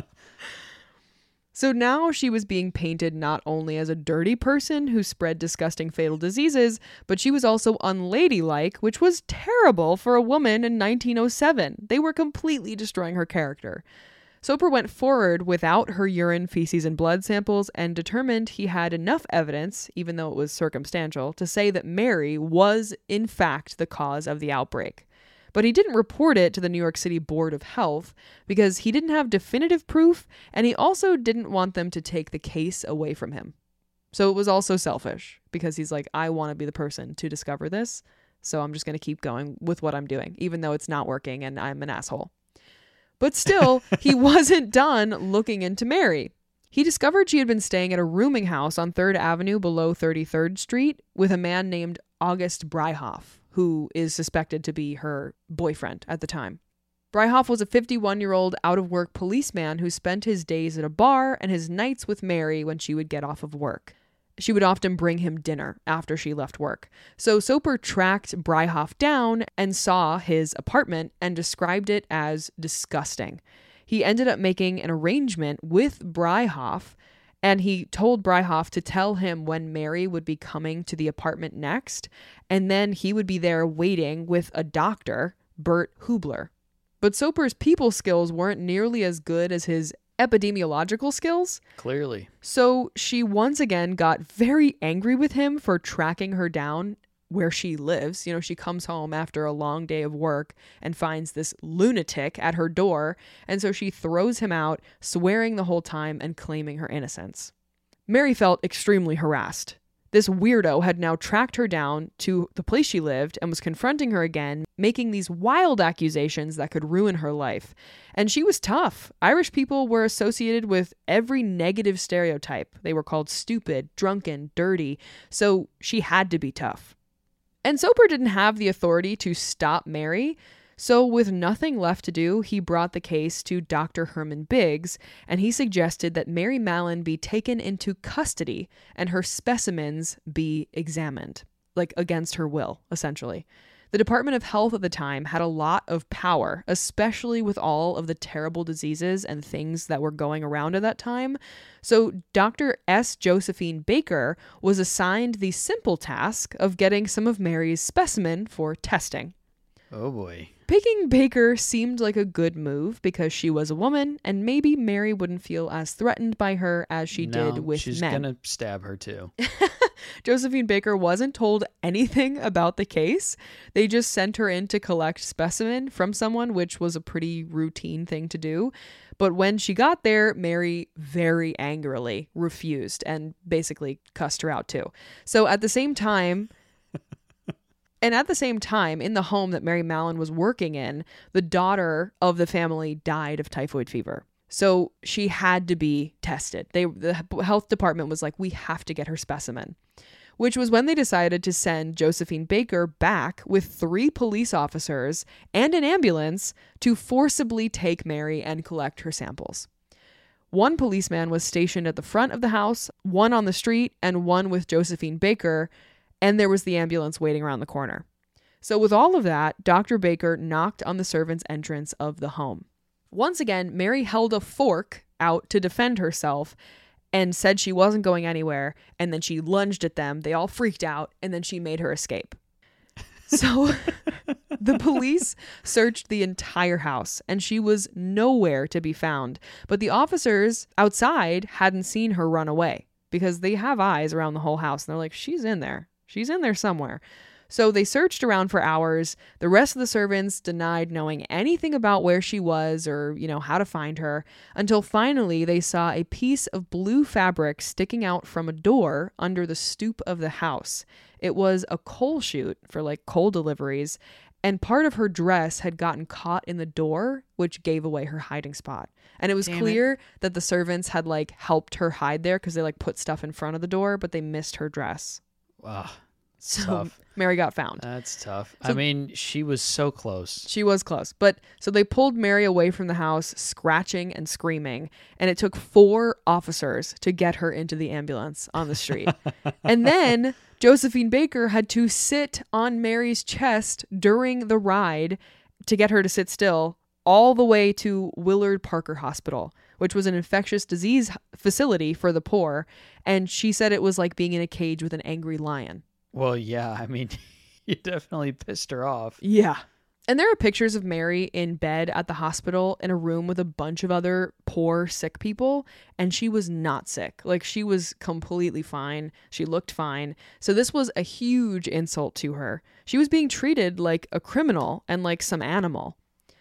So now she was being painted not only as a dirty person who spread disgusting fatal diseases, but she was also unladylike, which was terrible for a woman in 1907. They were completely destroying her character. Soper went forward without her urine, feces, and blood samples and determined he had enough evidence, even though it was circumstantial, to say that Mary was, in fact, the cause of the outbreak. But he didn't report it to the New York City Board of Health because he didn't have definitive proof, and he also didn't want them to take the case away from him. So it was also selfish because he's like, I want to be the person to discover this, so I'm just going to keep going with what I'm doing, even though it's not working and I'm an asshole. But still, he wasn't done looking into Mary. He discovered she had been staying at a rooming house on 3rd Avenue below 33rd Street with a man named August Breihoff, who is suspected to be her boyfriend at the time. Breihoff was a 51-year-old out-of-work policeman who spent his days at a bar and his nights with Mary when she would get off of work. She would often bring him dinner after she left work. So Soper tracked Breihoff down and saw his apartment and described it as disgusting. He ended up making an arrangement with Breihoff, and he told Breihoff to tell him when Mary would be coming to the apartment next, and then he would be there waiting with a doctor, Bert Hubler. But Soper's people skills weren't nearly as good as his epidemiological skills. Clearly. So she once again got very angry with him for tracking her down where she lives. She comes home after a long day of work and finds this lunatic at her door. And so she throws him out, swearing the whole time and claiming her innocence. Mary felt extremely harassed. This weirdo had now tracked her down to the place she lived and was confronting her again, making these wild accusations that could ruin her life. And she was tough. Irish people were associated with every negative stereotype. They were called stupid, drunken, dirty. So she had to be tough. And Soper didn't have the authority to stop Mary. So with nothing left to do, he brought the case to Dr. Herman Biggs, and he suggested that Mary Mallon be taken into custody and her specimens be examined, like against her will, essentially. The Department of Health at the time had a lot of power, especially with all of the terrible diseases and things that were going around at that time. So Dr. S. Josephine Baker was assigned the simple task of getting some of Mary's specimen for testing. Oh boy. Picking Baker seemed like a good move because she was a woman and maybe Mary wouldn't feel as threatened by her as she did with she's men. She's going to stab her too. Josephine Baker wasn't told anything about the case. They just sent her in to collect specimen from someone, which was a pretty routine thing to do. But when she got there, Mary very angrily refused and basically cussed her out too. So at the same time, in the home that Mary Mallon was working in, the daughter of the family died of typhoid fever. So she had to be tested. The health department was like, we have to get her specimen, which was when they decided to send Josephine Baker back with 3 police officers and an ambulance to forcibly take Mary and collect her samples. 1 policeman was stationed at the front of the house, 1 on the street, and 1 with Josephine Baker, and there was the ambulance waiting around the corner. So with all of that, Dr. Baker knocked on the servants' entrance of the home. Once again, Mary held a fork out to defend herself and said she wasn't going anywhere, and then she lunged at them. They all freaked out, and then she made her escape. So the police searched the entire house and she was nowhere to be found. But the officers outside hadn't seen her run away because they have eyes around the whole house. And they're like, she's in there. She's in there somewhere. So they searched around for hours. The rest of the servants denied knowing anything about where she was or, how to find her, until finally they saw a piece of blue fabric sticking out from a door under the stoop of the house. It was a coal chute for like coal deliveries, and part of her dress had gotten caught in the door, which gave away her hiding spot. And it was clear that the servants had like helped her hide there because they like put stuff in front of the door, but they missed her dress. Wow. So Tough. Mary got found. That's tough. So, I mean, she was so close. She was close. But so they pulled Mary away from the house, scratching and screaming. And it took 4 officers to get her into the ambulance on the street. And then Josephine Baker had to sit on Mary's chest during the ride to get her to sit still all the way to Willard Parker Hospital, which was an infectious disease facility for the poor. And she said it was like being in a cage with an angry lion. Well, yeah, I mean, you definitely pissed her off. Yeah. And there are pictures of Mary in bed at the hospital in a room with a bunch of other poor, sick people. And she was not sick. Like, she was completely fine. She looked fine. So this was a huge insult to her. She was being treated like a criminal and like some animal.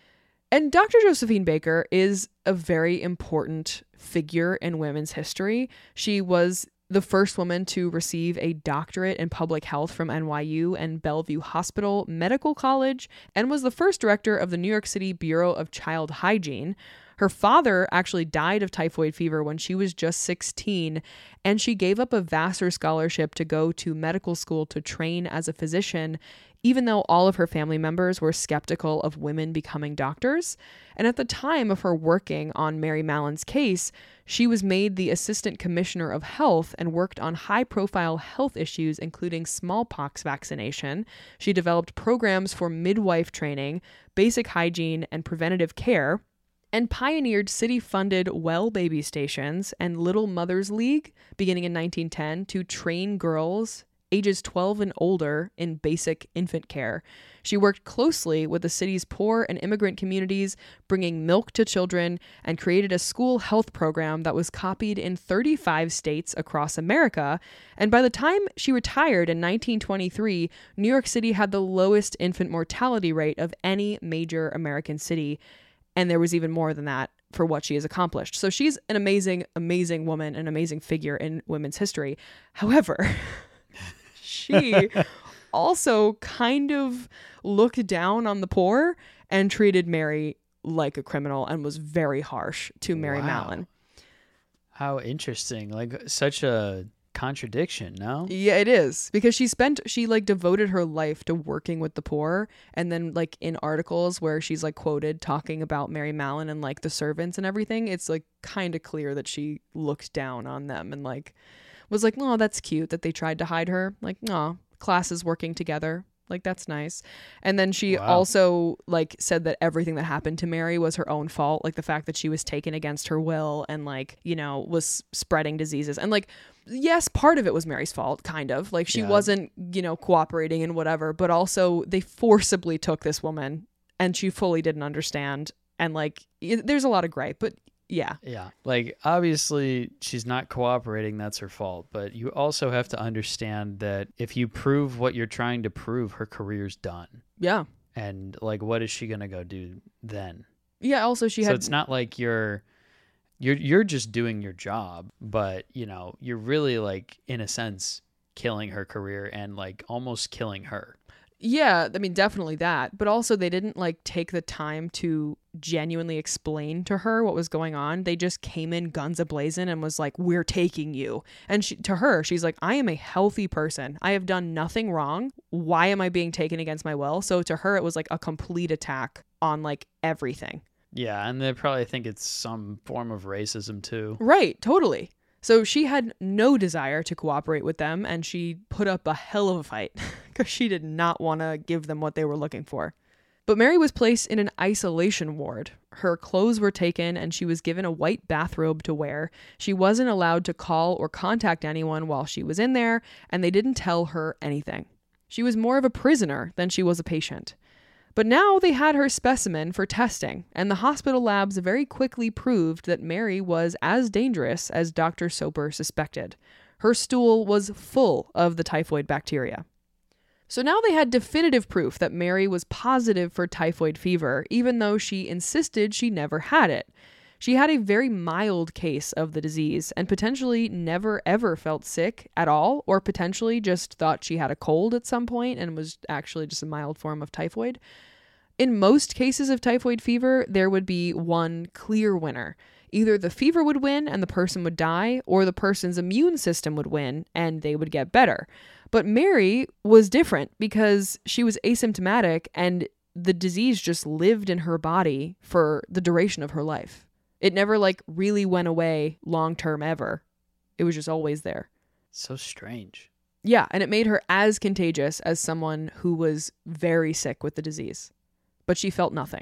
And Dr. Josephine Baker is a very important figure in women's history. She was the first woman to receive a doctorate in public health from NYU and Bellevue Hospital Medical College, and was the first director of the New York City Bureau of Child Hygiene. Her father actually died of typhoid fever when she was just 16, and she gave up a Vassar scholarship to go to medical school to train as a physician, even though all of her family members were skeptical of women becoming doctors. And at the time of her working on Mary Mallon's case, she was made the Assistant Commissioner of Health and worked on high-profile health issues, including smallpox vaccination. She developed programs for midwife training, basic hygiene, and preventative care, and pioneered city-funded well baby stations and Little Mothers League beginning in 1910 to train girls ages 12 and older in basic infant care. She worked closely with the city's poor and immigrant communities, bringing milk to children, and created a school health program that was copied in 35 states across America. And by the time she retired in 1923, New York City had the lowest infant mortality rate of any major American city. And there was even more than that for what she has accomplished. So she's an amazing, amazing woman, an amazing figure in women's history. However, she also kind of looked down on the poor and treated Mary like a criminal and was very harsh to Mary Mallon. How interesting. Like, such a contradiction, no? Yeah, it is, because she devoted her life to working with the poor, and then like in articles where she's like quoted talking about Mary Mallon and like the servants and everything, it's like kind of clear that she looked down on them and like was like, oh, that's cute that they tried to hide her. Like, no, classes working together. Like, that's nice. And then she also like said that everything that happened to Mary was her own fault. Like the fact that she was taken against her will and like, was spreading diseases. And like, yes, part of it was Mary's fault, kind of. Like she wasn't, cooperating and whatever, but also they forcibly took this woman and she fully didn't understand. And like, there's a lot of gripe, but yeah. Like, obviously she's not cooperating. That's her fault. But you also have to understand that if you prove what you're trying to prove, her career's done. Yeah. And like, what is she going to go do then? Yeah. Also, so it's not like you're just doing your job, but you're really like, in a sense, killing her career and like almost killing her. Yeah, I mean, definitely that. But also they didn't like take the time to genuinely explain to her what was going on. They just came in guns a-blazing and was like, we're taking you. And she's like, I am a healthy person. I have done nothing wrong. Why am I being taken against my will? So to her, it was like a complete attack on like everything. Yeah, and they probably think it's some form of racism too. Right, totally. So she had no desire to cooperate with them, and she put up a hell of a fight because she did not want to give them what they were looking for. But Mary was placed in an isolation ward. Her clothes were taken, and she was given a white bathrobe to wear. She wasn't allowed to call or contact anyone while she was in there, and they didn't tell her anything. She was more of a prisoner than she was a patient. But now they had her specimen for testing, and the hospital labs very quickly proved that Mary was as dangerous as Dr. Soper suspected. Her stool was full of the typhoid bacteria. So now they had definitive proof that Mary was positive for typhoid fever, even though she insisted she never had it. She had a very mild case of the disease and potentially never ever felt sick at all, or potentially just thought she had a cold at some point and was actually just a mild form of typhoid. In most cases of typhoid fever, there would be one clear winner. Either the fever would win and the person would die, or the person's immune system would win and they would get better. But Mary was different because she was asymptomatic and the disease just lived in her body for the duration of her life. It never really went away long term ever. It was just always there. So strange. Yeah, and it made her as contagious as someone who was very sick with the disease. But she felt nothing.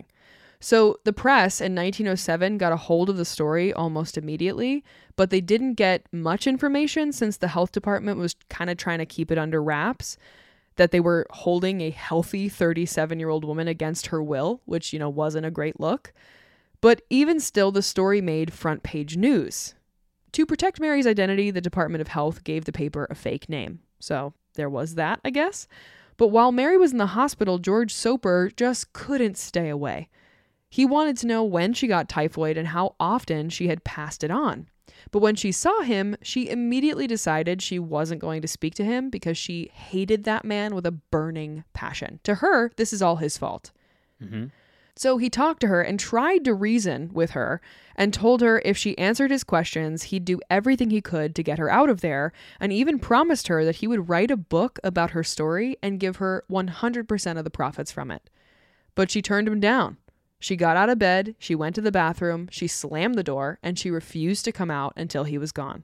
So the press in 1907 got a hold of the story almost immediately, but they didn't get much information since the health department was kind of trying to keep it under wraps, that they were holding a healthy 37-year-old woman against her will, which, wasn't a great look. But even still, the story made front page news. To protect Mary's identity, the Department of Health gave the paper a fake name. So there was that, I guess. But while Mary was in the hospital, George Soper just couldn't stay away. He wanted to know when she got typhoid and how often she had passed it on. But when she saw him, she immediately decided she wasn't going to speak to him because she hated that man with a burning passion. To her, this is all his fault. Mm-hmm. So he talked to her and tried to reason with her and told her if she answered his questions, he'd do everything he could to get her out of there, and even promised her that he would write a book about her story and give her 100% of the profits from it. But she turned him down. She got out of bed, she went to the bathroom, she slammed the door, and she refused to come out until he was gone.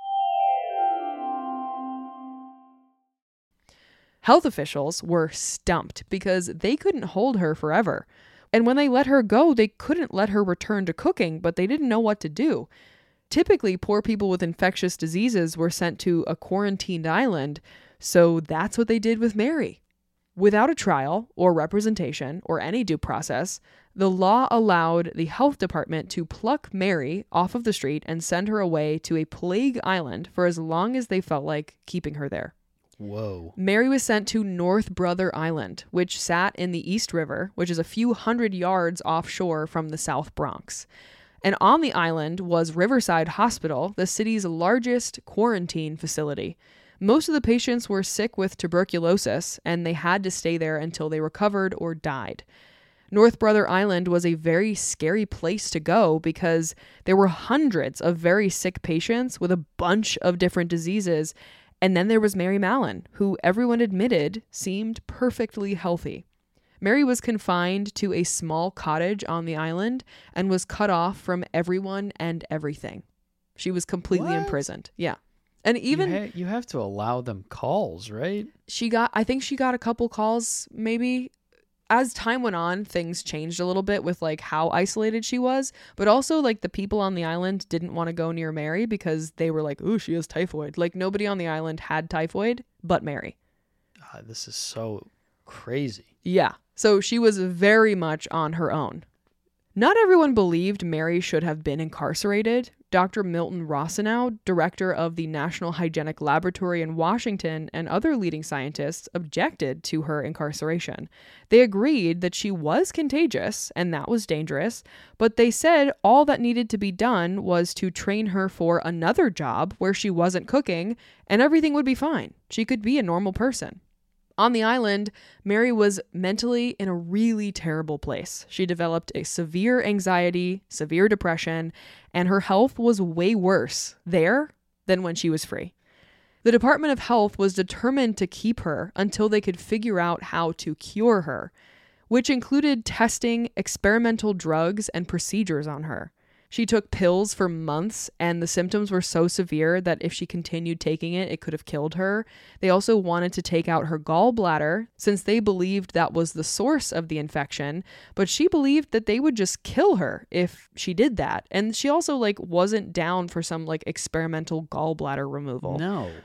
Health officials were stumped because they couldn't hold her forever. And when they let her go, they couldn't let her return to cooking, but they didn't know what to do. Typically, poor people with infectious diseases were sent to a quarantined island, so that's what they did with Mary. Without a trial or representation or any due process, the law allowed the health department to pluck Mary off of the street and send her away to a plague island for as long as they felt like keeping her there. Whoa. Mary was sent to North Brother Island, which sat in the East River, which is a few hundred yards offshore from the South Bronx. And on the island was Riverside Hospital, the city's largest quarantine facility. Most of the patients were sick with tuberculosis, and they had to stay there until they recovered or died. North Brother Island was a very scary place to go because there were hundreds of very sick patients with a bunch of different diseases. And then there was Mary Mallon, who everyone admitted seemed perfectly healthy. Mary was confined to a small cottage on the island and was cut off from everyone and everything. She was completely imprisoned. Yeah. And even you have to allow them calls, right? I think she got a couple calls maybe. As time went on, things changed a little bit with how isolated she was, but also the people on the island didn't want to go near Mary because they were ooh, she has typhoid. Nobody on the island had typhoid but Mary. This is so crazy. Yeah. So she was very much on her own. Not everyone believed Mary should have been incarcerated. Dr. Milton Rossinow, director of the National Hygienic Laboratory in Washington, and other leading scientists objected to her incarceration. They agreed that she was contagious and that was dangerous, but they said all that needed to be done was to train her for another job where she wasn't cooking and everything would be fine. She could be a normal person. On the island, Mary was mentally in a really terrible place. She developed a severe anxiety, severe depression, and her health was way worse there than when she was free. The Department of Health was determined to keep her until they could figure out how to cure her, which included testing experimental drugs and procedures on her. She took pills for months, and the symptoms were so severe that if she continued taking it, it could have killed her. They also wanted to take out her gallbladder, since they believed that was the source of the infection, but she believed that they would just kill her if she did that. And she also, wasn't down for some, experimental gallbladder removal. No.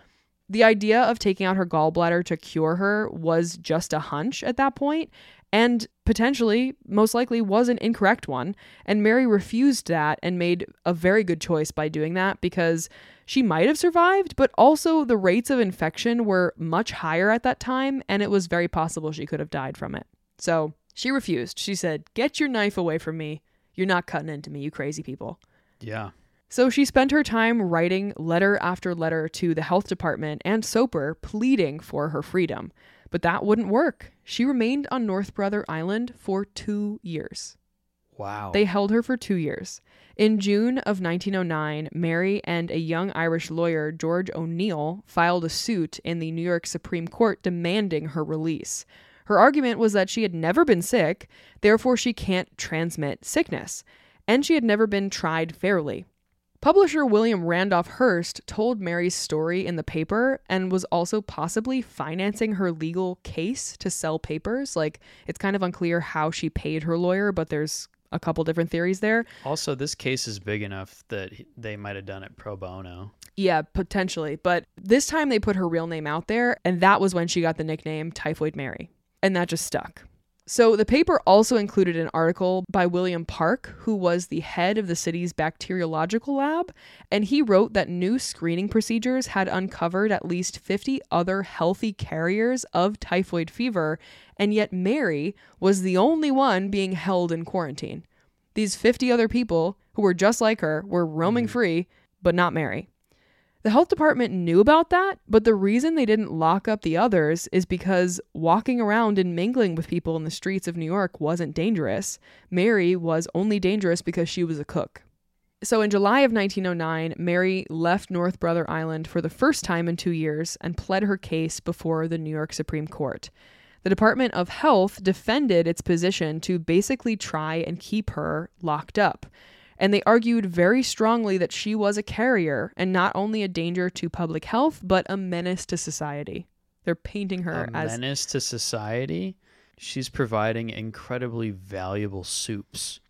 The idea of taking out her gallbladder to cure her was just a hunch at that point, and potentially, most likely, was an incorrect one. And Mary refused that and made a very good choice by doing that, because she might have survived, but also the rates of infection were much higher at that time, and it was very possible she could have died from it. So she refused. She said, "Get your knife away from me. You're not cutting into me, you crazy people." Yeah. So she spent her time writing letter after letter to the health department and Soper, pleading for her freedom. But that wouldn't work. She remained on North Brother Island for 2 years. Wow. They held her for 2 years. In June of 1909, Mary and a young Irish lawyer, George O'Neill, filed a suit in the New York Supreme Court demanding her release. Her argument was that she had never been sick, therefore she can't transmit sickness, and she had never been tried fairly. Publisher William Randolph Hearst told Mary's story in the paper and was also possibly financing her legal case to sell papers. Like, it's kind of unclear how she paid her lawyer, but there's a couple different theories there. Also, this case is big enough that they might have done it pro bono. Yeah, potentially. But this time they put her real name out there, and that was when she got the nickname Typhoid Mary. And that just stuck. So the paper also included an article by William Park, who was the head of the city's bacteriological lab, and he wrote that new screening procedures had uncovered at least 50 other healthy carriers of typhoid fever, and yet Mary was the only one being held in quarantine. These 50 other people, who were just like her, were roaming free, but not Mary. The health department knew about that, but the reason they didn't lock up the others is because walking around and mingling with people in the streets of New York wasn't dangerous. Mary was only dangerous because she was a cook. So in July of 1909, Mary left North Brother Island for the first time in 2 years and pled her case before the New York Supreme Court. The Department of Health defended its position to basically try and keep her locked up. And they argued very strongly that she was a carrier and not only a danger to public health, but a menace to society. They're painting her as a menace to society. She's providing incredibly valuable soups.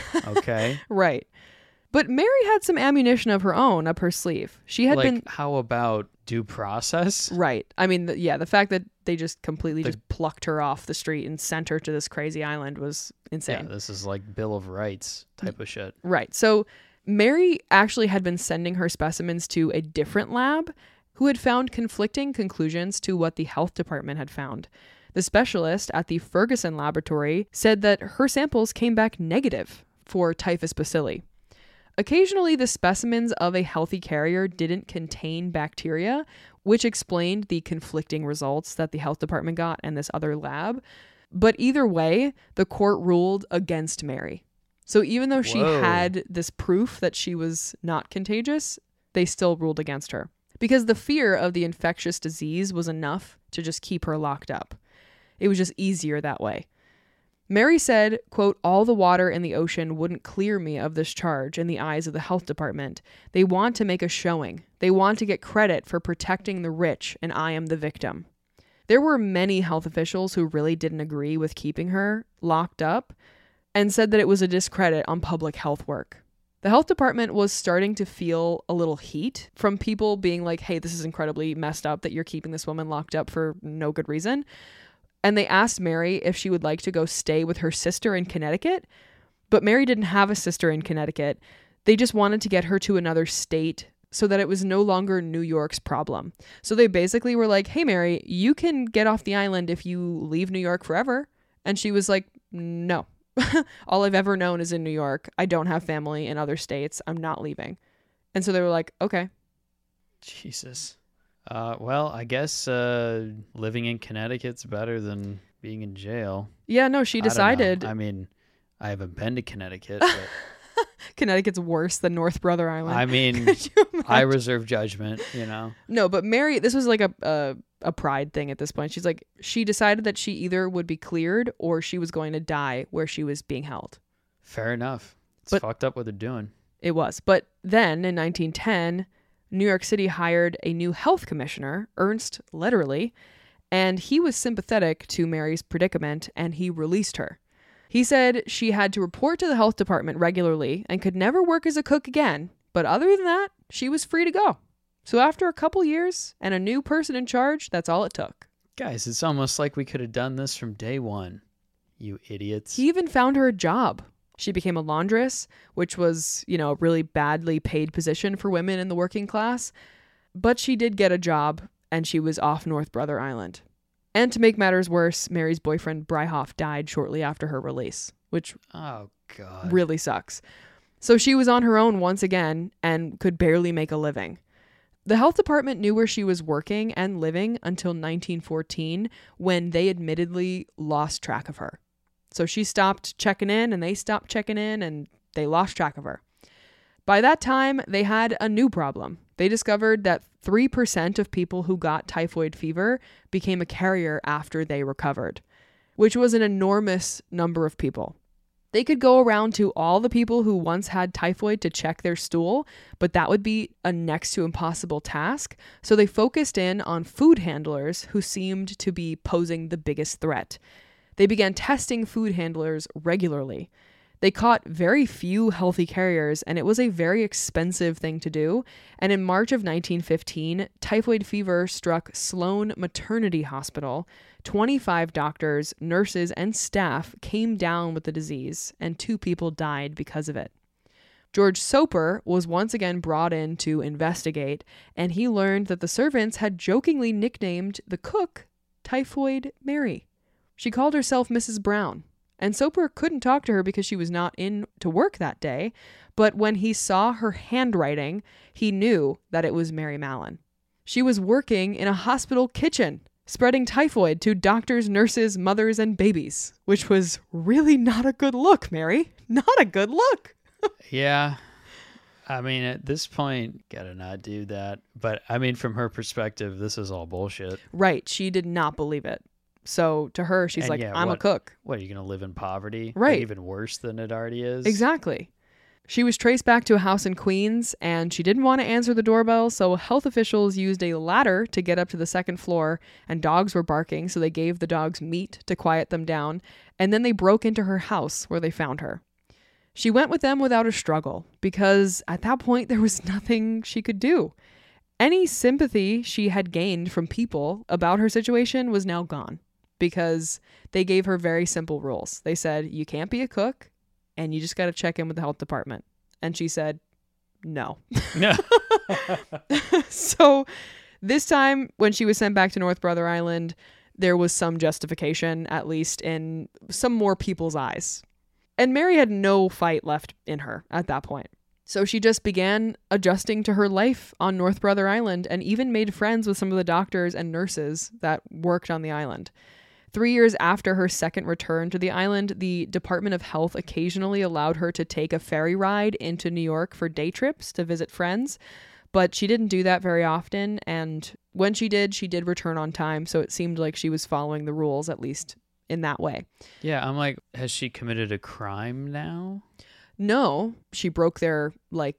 Okay. Right. But Mary had some ammunition of her own up her sleeve. She had been... How about due process? Right. I mean, the fact that they just completely just plucked her off the street and sent her to this crazy island was insane. Yeah, this is like Bill of Rights type of shit. Right. So Mary actually had been sending her specimens to a different lab who had found conflicting conclusions to what the health department had found. The specialist at the Ferguson laboratory said that her samples came back negative for typhus bacilli. Occasionally, the specimens of a healthy carrier didn't contain bacteria, which explained the conflicting results that the health department got and this other lab. But either way, the court ruled against Mary. So even though she had this proof that she was not contagious, they still ruled against her. Because the fear of the infectious disease was enough to just keep her locked up. It was just easier that way. Mary said, quote, "All the water in the ocean wouldn't clear me of this charge in the eyes of the health department. They want to make a showing. They want to get credit for protecting the rich, and I am the victim." There were many health officials who really didn't agree with keeping her locked up and said that it was a discredit on public health work. The health department was starting to feel a little heat from people being like, hey, this is incredibly messed up that you're keeping this woman locked up for no good reason. And they asked Mary if she would like to go stay with her sister in Connecticut. But Mary didn't have a sister in Connecticut. They just wanted to get her to another state so that it was no longer New York's problem. So they basically were like, hey, Mary, you can get off the island if you leave New York forever. And she was like, no. All I've ever known is in New York. I don't have family in other states. I'm not leaving. And so they were like, okay. Jesus. Well, I guess living in Connecticut's better than being in jail. Yeah, no, she decided. I mean, I haven't been to Connecticut, but Connecticut's worse than North Brother Island. I mean, I reserve judgment, you know. No, but Mary, this was like a pride thing at this point. She's like, she decided that she either would be cleared or she was going to die where she was being held. Fair enough. It's fucked up what they're doing. It was. But then in 1910, New York City hired a new health commissioner, Ernst Lederle, and he was sympathetic to Mary's predicament and he released her. He said she had to report to the health department regularly and could never work as a cook again, but other than that, she was free to go. So after a couple years and a new person in charge, that's all it took. Guys, it's almost like we could have done this from day one. You idiots. He even found her a job. She became a laundress, which was, a really badly paid position for women in the working class. But she did get a job, and she was off North Brother Island. And to make matters worse, Mary's boyfriend, Bryhoff, died shortly after her release, which Oh, God. really sucks. So she was on her own once again and could barely make a living. The health department knew where she was working and living until 1914, when they admittedly lost track of her. So she stopped checking in and they stopped checking in and they lost track of her. By that time, they had a new problem. They discovered that 3% of people who got typhoid fever became a carrier after they recovered, which was an enormous number of people. They could go around to all the people who once had typhoid to check their stool, but that would be a next to impossible task. So they focused in on food handlers who seemed to be posing the biggest threat. They began testing food handlers regularly. They caught very few healthy carriers, and it was a very expensive thing to do. And in March of 1915, typhoid fever struck Sloan Maternity Hospital. 25 doctors, nurses, and staff came down with the disease, and 2 people died because of it. George Soper was once again brought in to investigate, and he learned that the servants had jokingly nicknamed the cook Typhoid Mary. She called herself Mrs. Brown. And Soper couldn't talk to her because she was not in to work that day. But when he saw her handwriting, he knew that it was Mary Mallon. She was working in a hospital kitchen, spreading typhoid to doctors, nurses, mothers, and babies, which was really not a good look, Mary. Not a good look. Yeah. I mean, at this point, gotta not do that. But I mean, from her perspective, this is all bullshit. Right. She did not believe it. So to her, she's like, I'm a cook. What, are you going to live in poverty? Right. Like, even worse than it already is? Exactly. She was traced back to a house in Queens, and she didn't want to answer the doorbell, so health officials used a ladder to get up to the second floor, and dogs were barking, so they gave the dogs meat to quiet them down, and then they broke into her house where they found her. She went with them without a struggle, because at that point there was nothing she could do. Any sympathy she had gained from people about her situation was now gone, because they gave her very simple rules. They said, you can't be a cook, and you just got to check in with the health department. And she said, no. No. So this time, when she was sent back to North Brother Island, there was some justification, at least in some more people's eyes. And Mary had no fight left in her at that point. So she just began adjusting to her life on North Brother Island and even made friends with some of the doctors and nurses that worked on the island. 3 years after her second return to the island, the Department of Health occasionally allowed her to take a ferry ride into New York for day trips to visit friends, but she didn't do that very often, and when she did return on time, so it seemed like she was following the rules, at least in that way. Yeah, I'm like, has she committed a crime now? No, she broke their,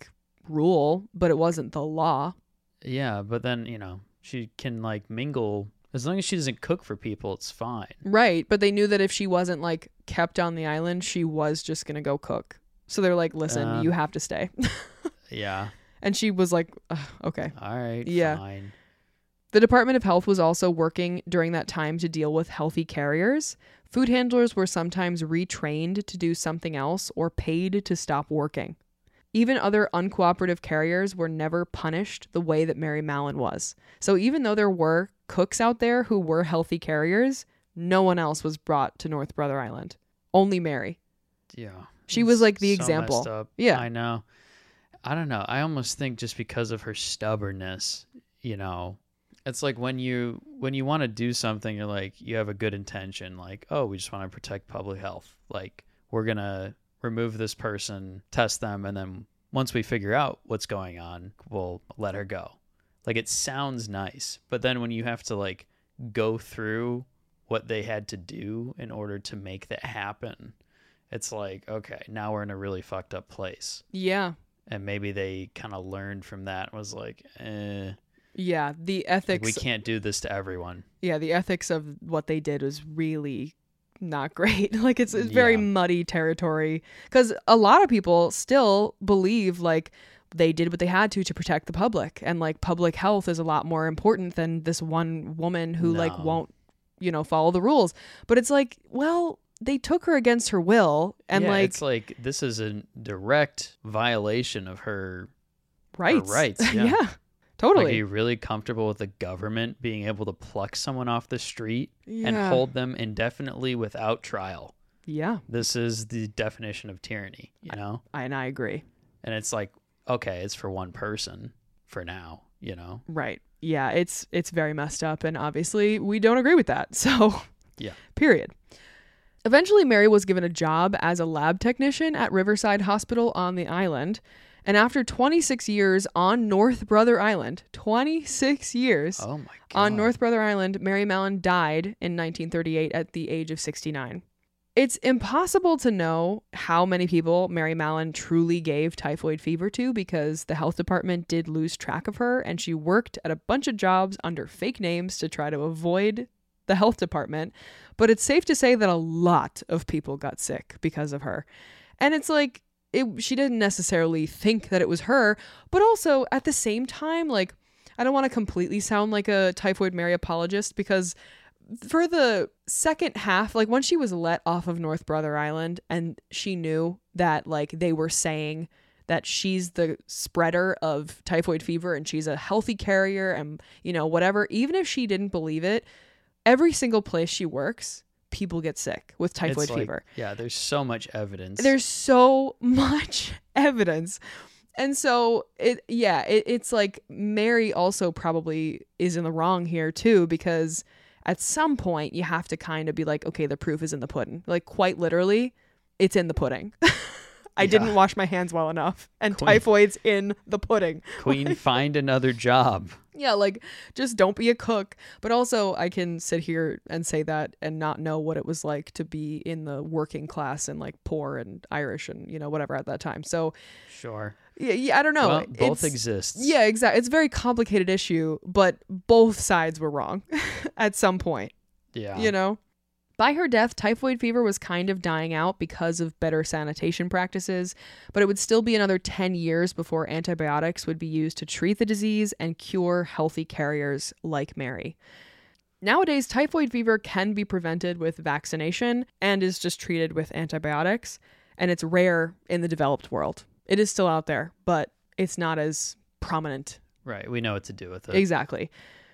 rule, but it wasn't the law. Yeah, but then, she can, mingle. As long as she doesn't cook for people, it's fine. Right, but they knew that if she wasn't, kept on the island, she was just going to go cook. So they're like, listen, you have to stay. Yeah. And she was like, okay. All right, yeah. Fine. The Department of Health was also working during that time to deal with healthy carriers. Food handlers were sometimes retrained to do something else or paid to stop working. Even other uncooperative carriers were never punished the way that Mary Mallon was. So even though there were cooks out there who were healthy carriers, no one else was brought to North Brother Island. Only Mary. Yeah. She was the so example. Messed up. Yeah. I know. I don't know. I almost think just because of her stubbornness, it's like when you want to do something, you're like, you have a good intention, oh, we just want to protect public health. We're going to remove this person, test them, and then once we figure out what's going on, we'll let her go. It sounds nice, but then when you have to go through what they had to do in order to make that happen, it's okay, now we're in a really fucked up place. Yeah. And maybe they kind of learned from that and was yeah, the ethics. we can't do this to everyone. Yeah, the ethics of what they did was really not great. It's very muddy territory, because a lot of people still believe they did what they had to protect the public. And like public health is a lot more important than this one woman who like No. won't, follow the rules. But it's like, well, they took her against her will. And yeah, like, it's like this is a direct violation of her rights. rights, yeah. Yeah, Like, totally. are you really comfortable with the government being able to pluck someone off the street and Yeah. hold them indefinitely without trial? Yeah. This is the definition of tyranny, you know? And I agree. And it's like, okay, it's for one person for now, you know? Right. Yeah, it's very messed up, and obviously we don't agree with that. So, Yeah. Period. Eventually, Mary was given a job as a lab technician at Riverside Hospital on the island. And after 26 years on North Brother Island, 26 years Oh my God. on North Brother Island, Mary Mallon died in 1938 at the age of 69. It's impossible to know how many people Mary Mallon truly gave typhoid fever to because the health department did lose track of her, and she worked at a bunch of jobs under fake names to try to avoid the health department. But it's safe to say that a lot of people got sick because of her. And it's like, she didn't necessarily think that it was her, but also at the same time, like, I don't want to completely sound like a Typhoid Mary apologist, because for the second half, like when she was let off of North Brother Island and she knew that like they were saying that she's the spreader of typhoid fever and she's a healthy carrier and, whatever, even if she didn't believe it, every single place she works, people get sick with typhoid It's like, fever. yeah, there's so much evidence. There's so much evidence. And so it's like Mary also probably is in the wrong here too, because at some point you have to kind of be like, okay, the proof is in the pudding. Like quite literally, it's in the pudding. I didn't wash my hands well enough, and typhoid's in the pudding. Queen, find another job. Yeah, like just don't be a cook. But also I can sit here and say that and not know what it was like to be in the working class and like poor and Irish and, whatever at that time. So Sure. yeah, I don't know. Well, both exist. Yeah, exactly. It's a very complicated issue, but both sides were wrong at some point, Yeah. By her death, typhoid fever was kind of dying out because of better sanitation practices, but it would still be another 10 years before antibiotics would be used to treat the disease and cure healthy carriers like Mary. Nowadays, typhoid fever can be prevented with vaccination and is just treated with antibiotics, and it's rare in the developed world. It is still out there, but it's not as prominent. Right. We know what to do with it. Exactly.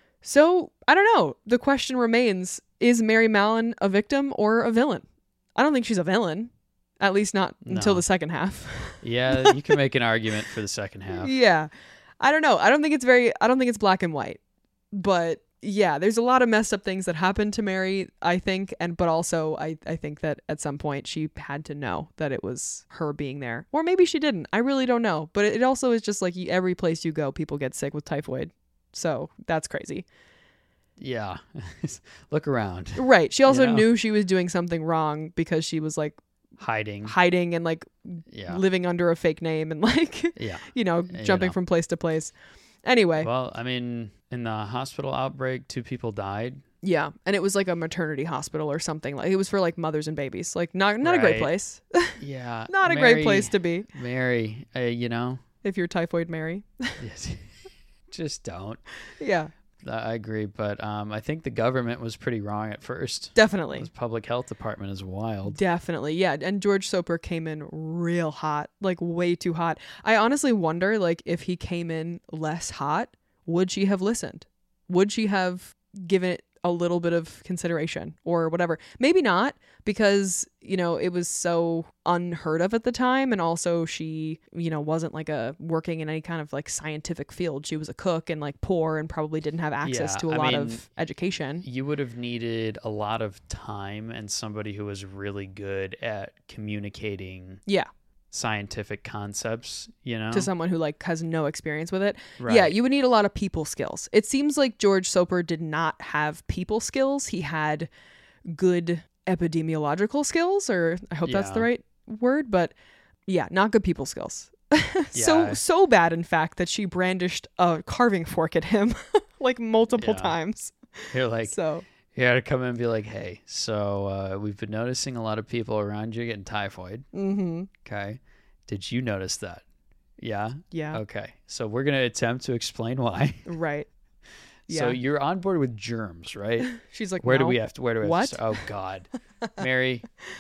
So, I don't know. The question remains, is Mary Mallon a victim or a villain? I don't think she's a villain, at least not until No. the second half. Yeah, you can make an argument for the second half. Yeah. I don't know. I don't think it's black and white. But yeah, there's a lot of messed up things that happened to Mary, I think, but also I think that at some point she had to know that it was her being there. Or maybe she didn't. I really don't know. But it also is just like every place you go, people get sick with typhoid. So that's crazy. Yeah. Look around. Right. She also You know? knew she was doing something wrong because she was like Hiding. hiding and like Yeah. living under a fake name and like, Yeah. jumping from place to place. Anyway. Well, I mean, in the hospital outbreak, 2 people died. Yeah. And it was like a maternity hospital or something. Like it was for like mothers and babies. Like not a great Right. place. Yeah. Not a great place to be Mary, if you're typhoid Mary. just don't. Yeah. I agree, but I think the government was pretty wrong at first. Definitely. The public health department is wild. Definitely. Yeah. And George Soper came in real hot, like way too hot. I honestly wonder, like, if he came in less hot, would she have listened? Would she have given it a little bit of consideration or whatever? Maybe not, because, it was so unheard of at the time. And also she, wasn't like working in any kind of like scientific field. She was a cook and like poor and probably didn't have access Yeah, to a I lot mean, of education. You would have needed a lot of time and somebody who was really good at communicating Yeah. scientific concepts, To someone who like has no experience with it. Right. Yeah, you would need a lot of people skills. It seems like George Soper did not have people skills. He had good epidemiological skills, or I hope that's the Yeah. right word, but yeah, not good people skills. Yeah. So bad, in fact, that she brandished a carving fork at him like multiple Yeah. times. You're like, So you gotta come in and be like, hey, so we've been noticing a lot of people around you getting typhoid. mm-hmm. Okay. Did you notice that? Yeah. Yeah. Okay. So we're gonna attempt to explain why. Right. Yeah. So you're on board with germs, right? She's like, Where do no. we have to? Where do we What? have to? Oh God, Mary.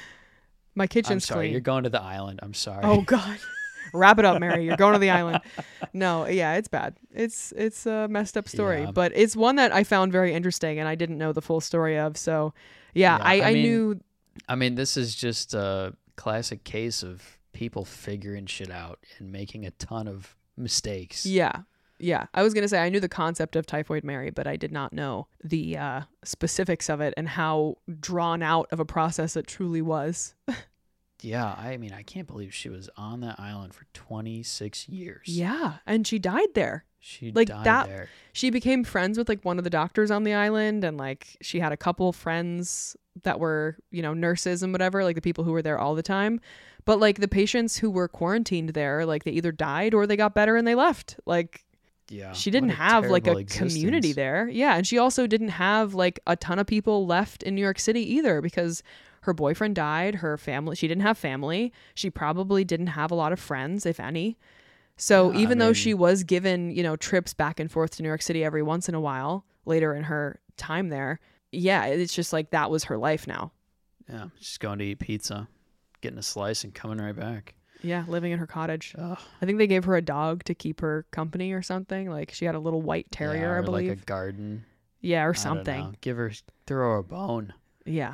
My I'm kitchen's sorry. clean. You're going to the island. I'm sorry. Oh God. Wrap it up, Mary. You're going to the island. No, yeah, it's bad. It's a messed up story, Yeah. but it's one that I found very interesting and I didn't know the full story of. So, yeah, Yeah, I mean, knew. I mean, this is just a classic case of people figuring shit out and making a ton of mistakes. Yeah. Yeah. I was going to say I knew the concept of Typhoid Mary, but I did not know the specifics of it and how drawn out of a process it truly was. Yeah, I mean, I can't believe she was on that island for 26 years. Yeah. And she died there. She Like, died that- there. She became friends with like one of the doctors on the island, and like she had a couple friends that were, nurses and whatever, like the people who were there all the time. But like the patients who were quarantined there, like they either died or they got better and they left. Like Yeah. she didn't what a have like a terrible community existence. there. Yeah. And she also didn't have like a ton of people left in New York City either, because her boyfriend died, her family, she didn't have family. She probably didn't have a lot of friends, if any. So Yeah, I even though mean- she was given, trips back and forth to New York City every once in a while later in her time there, yeah, it's just like that was her life now. Yeah, just going to eat pizza, getting a slice, and coming right back. Yeah, living in her cottage. Ugh. I think they gave her a dog to keep her company or something. Like she had a little white terrier, Yeah, I or believe. like a garden. Yeah, or I don't something. know. Throw her a bone. Yeah.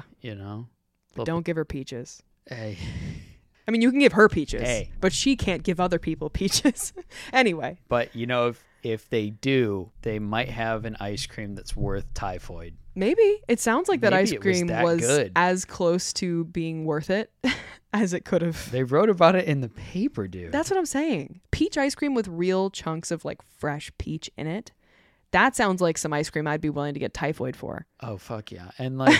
But Don't give her peaches. Hey, I mean, you can give her peaches, Hey. but she can't give other people peaches. Anyway, but if they do, they might have an ice cream that's worth typhoid. maybe. It sounds like that Maybe ice it was cream that was good. as close to being worth it as it could have. They wrote about it in the paper, dude. That's what I'm saying. Peach ice cream with real chunks of like fresh peach in it. That sounds like some ice cream I'd be willing to get typhoid for. Oh fuck yeah! And like,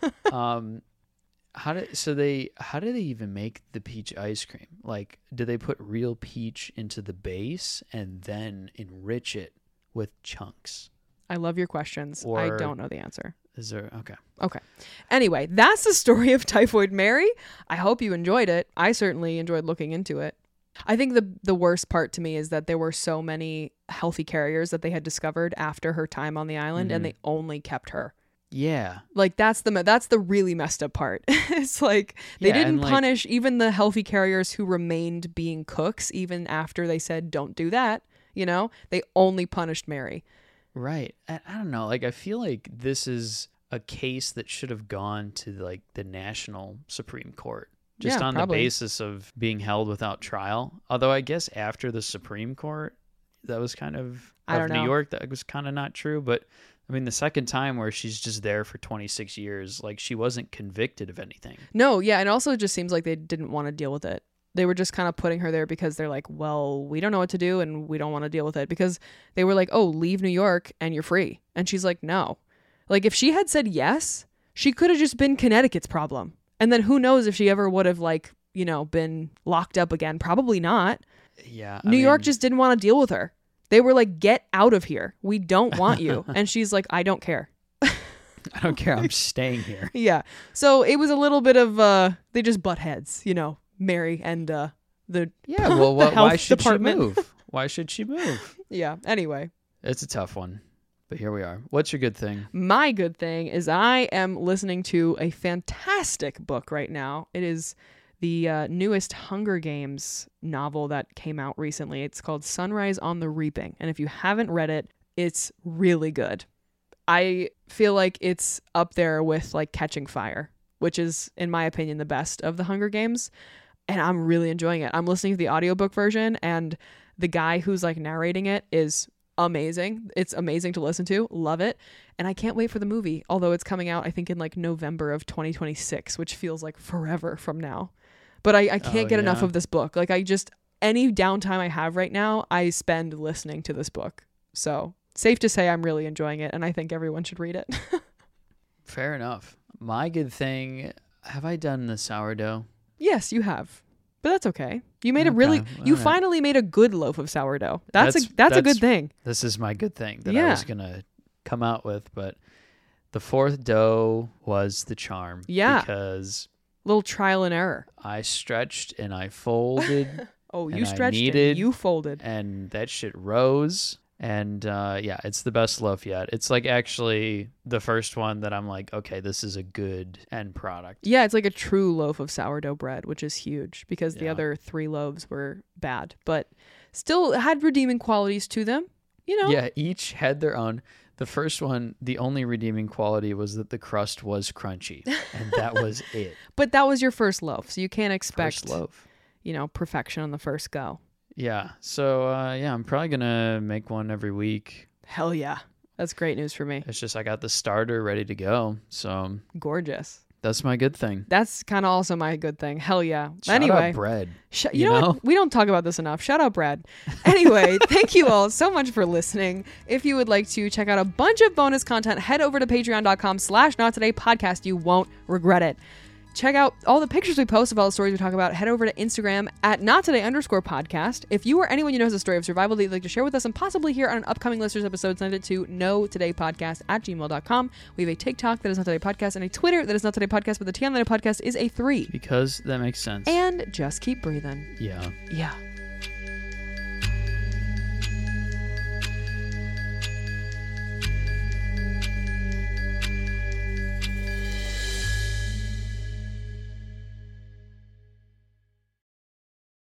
how do they even make the peach ice cream? Like, do they put real peach into the base and then enrich it with chunks? I love your questions. I Or- don't know the answer. Is there okay? Okay. Anyway, that's the story of Typhoid Mary. I hope you enjoyed it. I certainly enjoyed looking into it. I think the worst part to me is that there were so many healthy carriers that they had discovered after her time on the island, and they only kept her. Yeah, Like that's the really messed up part. It's like they Yeah, didn't and, like- punish even the healthy carriers who remained being cooks even after they said don't do that, They only punished Mary. right. I don't know. Like, I feel like this is a case that should have gone to like the national Supreme Court. Just Yeah, on probably. the basis of being held without trial. Although I guess after the Supreme Court, that was kind of I don't New know. York, that was kind of not true. But I mean, the second time where she's just there for 26 years, like she wasn't convicted of anything. No, yeah, and also it just seems like they didn't want to deal with it. They were just kind of putting her there because they're like, well, we don't know what to do and we don't want to deal with it, because they were like, oh, leave New York and you're free. And she's like, no. Like if she had said yes, she could have just been Connecticut's problem. And then who knows if she ever would have been locked up again. Probably not. Yeah. New York just didn't want to deal with her. They were like, get out of here. We don't want you. And she's like, I don't care. I don't care. I'm staying here. Yeah. So it was a little bit of they just butt heads, Mary and the Yeah. Well, the why health should department. she move? Why should she move? Yeah. Anyway, It's a tough one. But here we are. What's your good thing? my good thing is I am listening to a fantastic book right now. It is the newest Hunger Games novel that came out recently. It's called Sunrise on the Reaping. And if you haven't read it, it's really good. I feel like it's up there with like Catching Fire, which is, in my opinion, the best of the Hunger Games. And I'm really enjoying it. I'm listening to the audiobook version, and the guy who's like narrating it is amazing. It's amazing to listen to. Love it. And I can't wait for the movie, although it's coming out, I think, in like November of 2026, which feels like forever from now. But I can't Oh, get enough yeah. of this book. Like any downtime I have right now, I spend listening to this book. So safe to say I'm really enjoying it, and I think everyone should read it. Fair enough. My good thing, have I done the sourdough? Yes, you have. But that's okay. You made Okay, you alright. finally made a good loaf of sourdough. That's a good thing. This is my good thing that I Yeah. was going to come out with, but the fourth dough was the charm. Yeah. Because Little trial and error. I stretched and I folded Oh, you and I stretched kneaded, and you folded. and that shit rose. And yeah, it's the best loaf yet. It's like actually the first one that I'm like, okay, this is a good end product. Yeah, it's like a true loaf of sourdough bread, which is huge because the Yeah. other 3 loaves were bad, but still had redeeming qualities to them. You know? Yeah, each had their own. The first one, the only redeeming quality was that the crust was crunchy, and that was it. But that was your first loaf, so you can't expect, First loaf. perfection on the first go. Yeah. So yeah, I'm probably gonna make one every week. Hell yeah. That's great news for me. It's just I got the starter ready to go. So Gorgeous. that's my good thing. That's kind of also my good thing. Hell yeah. Shout Anyway. out bread. You know what? We don't talk about this enough. Shout out Brad. Anyway, thank you all so much for listening. If you would like to check out a bunch of bonus content, head over to patreon.com/nottodaypodcast. You won't regret it. Check out all the pictures we post of all the stories we talk about. Head over to Instagram at @nottoday_podcast. If you or anyone you know has a story of survival that you'd like to share with us and possibly hear on an upcoming listeners episode, send it to notodaypodcast@gmail.com. We have a TikTok that is Not Today Podcast and a Twitter that is Not Today Podcast, but the T on Not Today Podcast is a 3. Because that makes sense. And just keep breathing. Yeah. Yeah.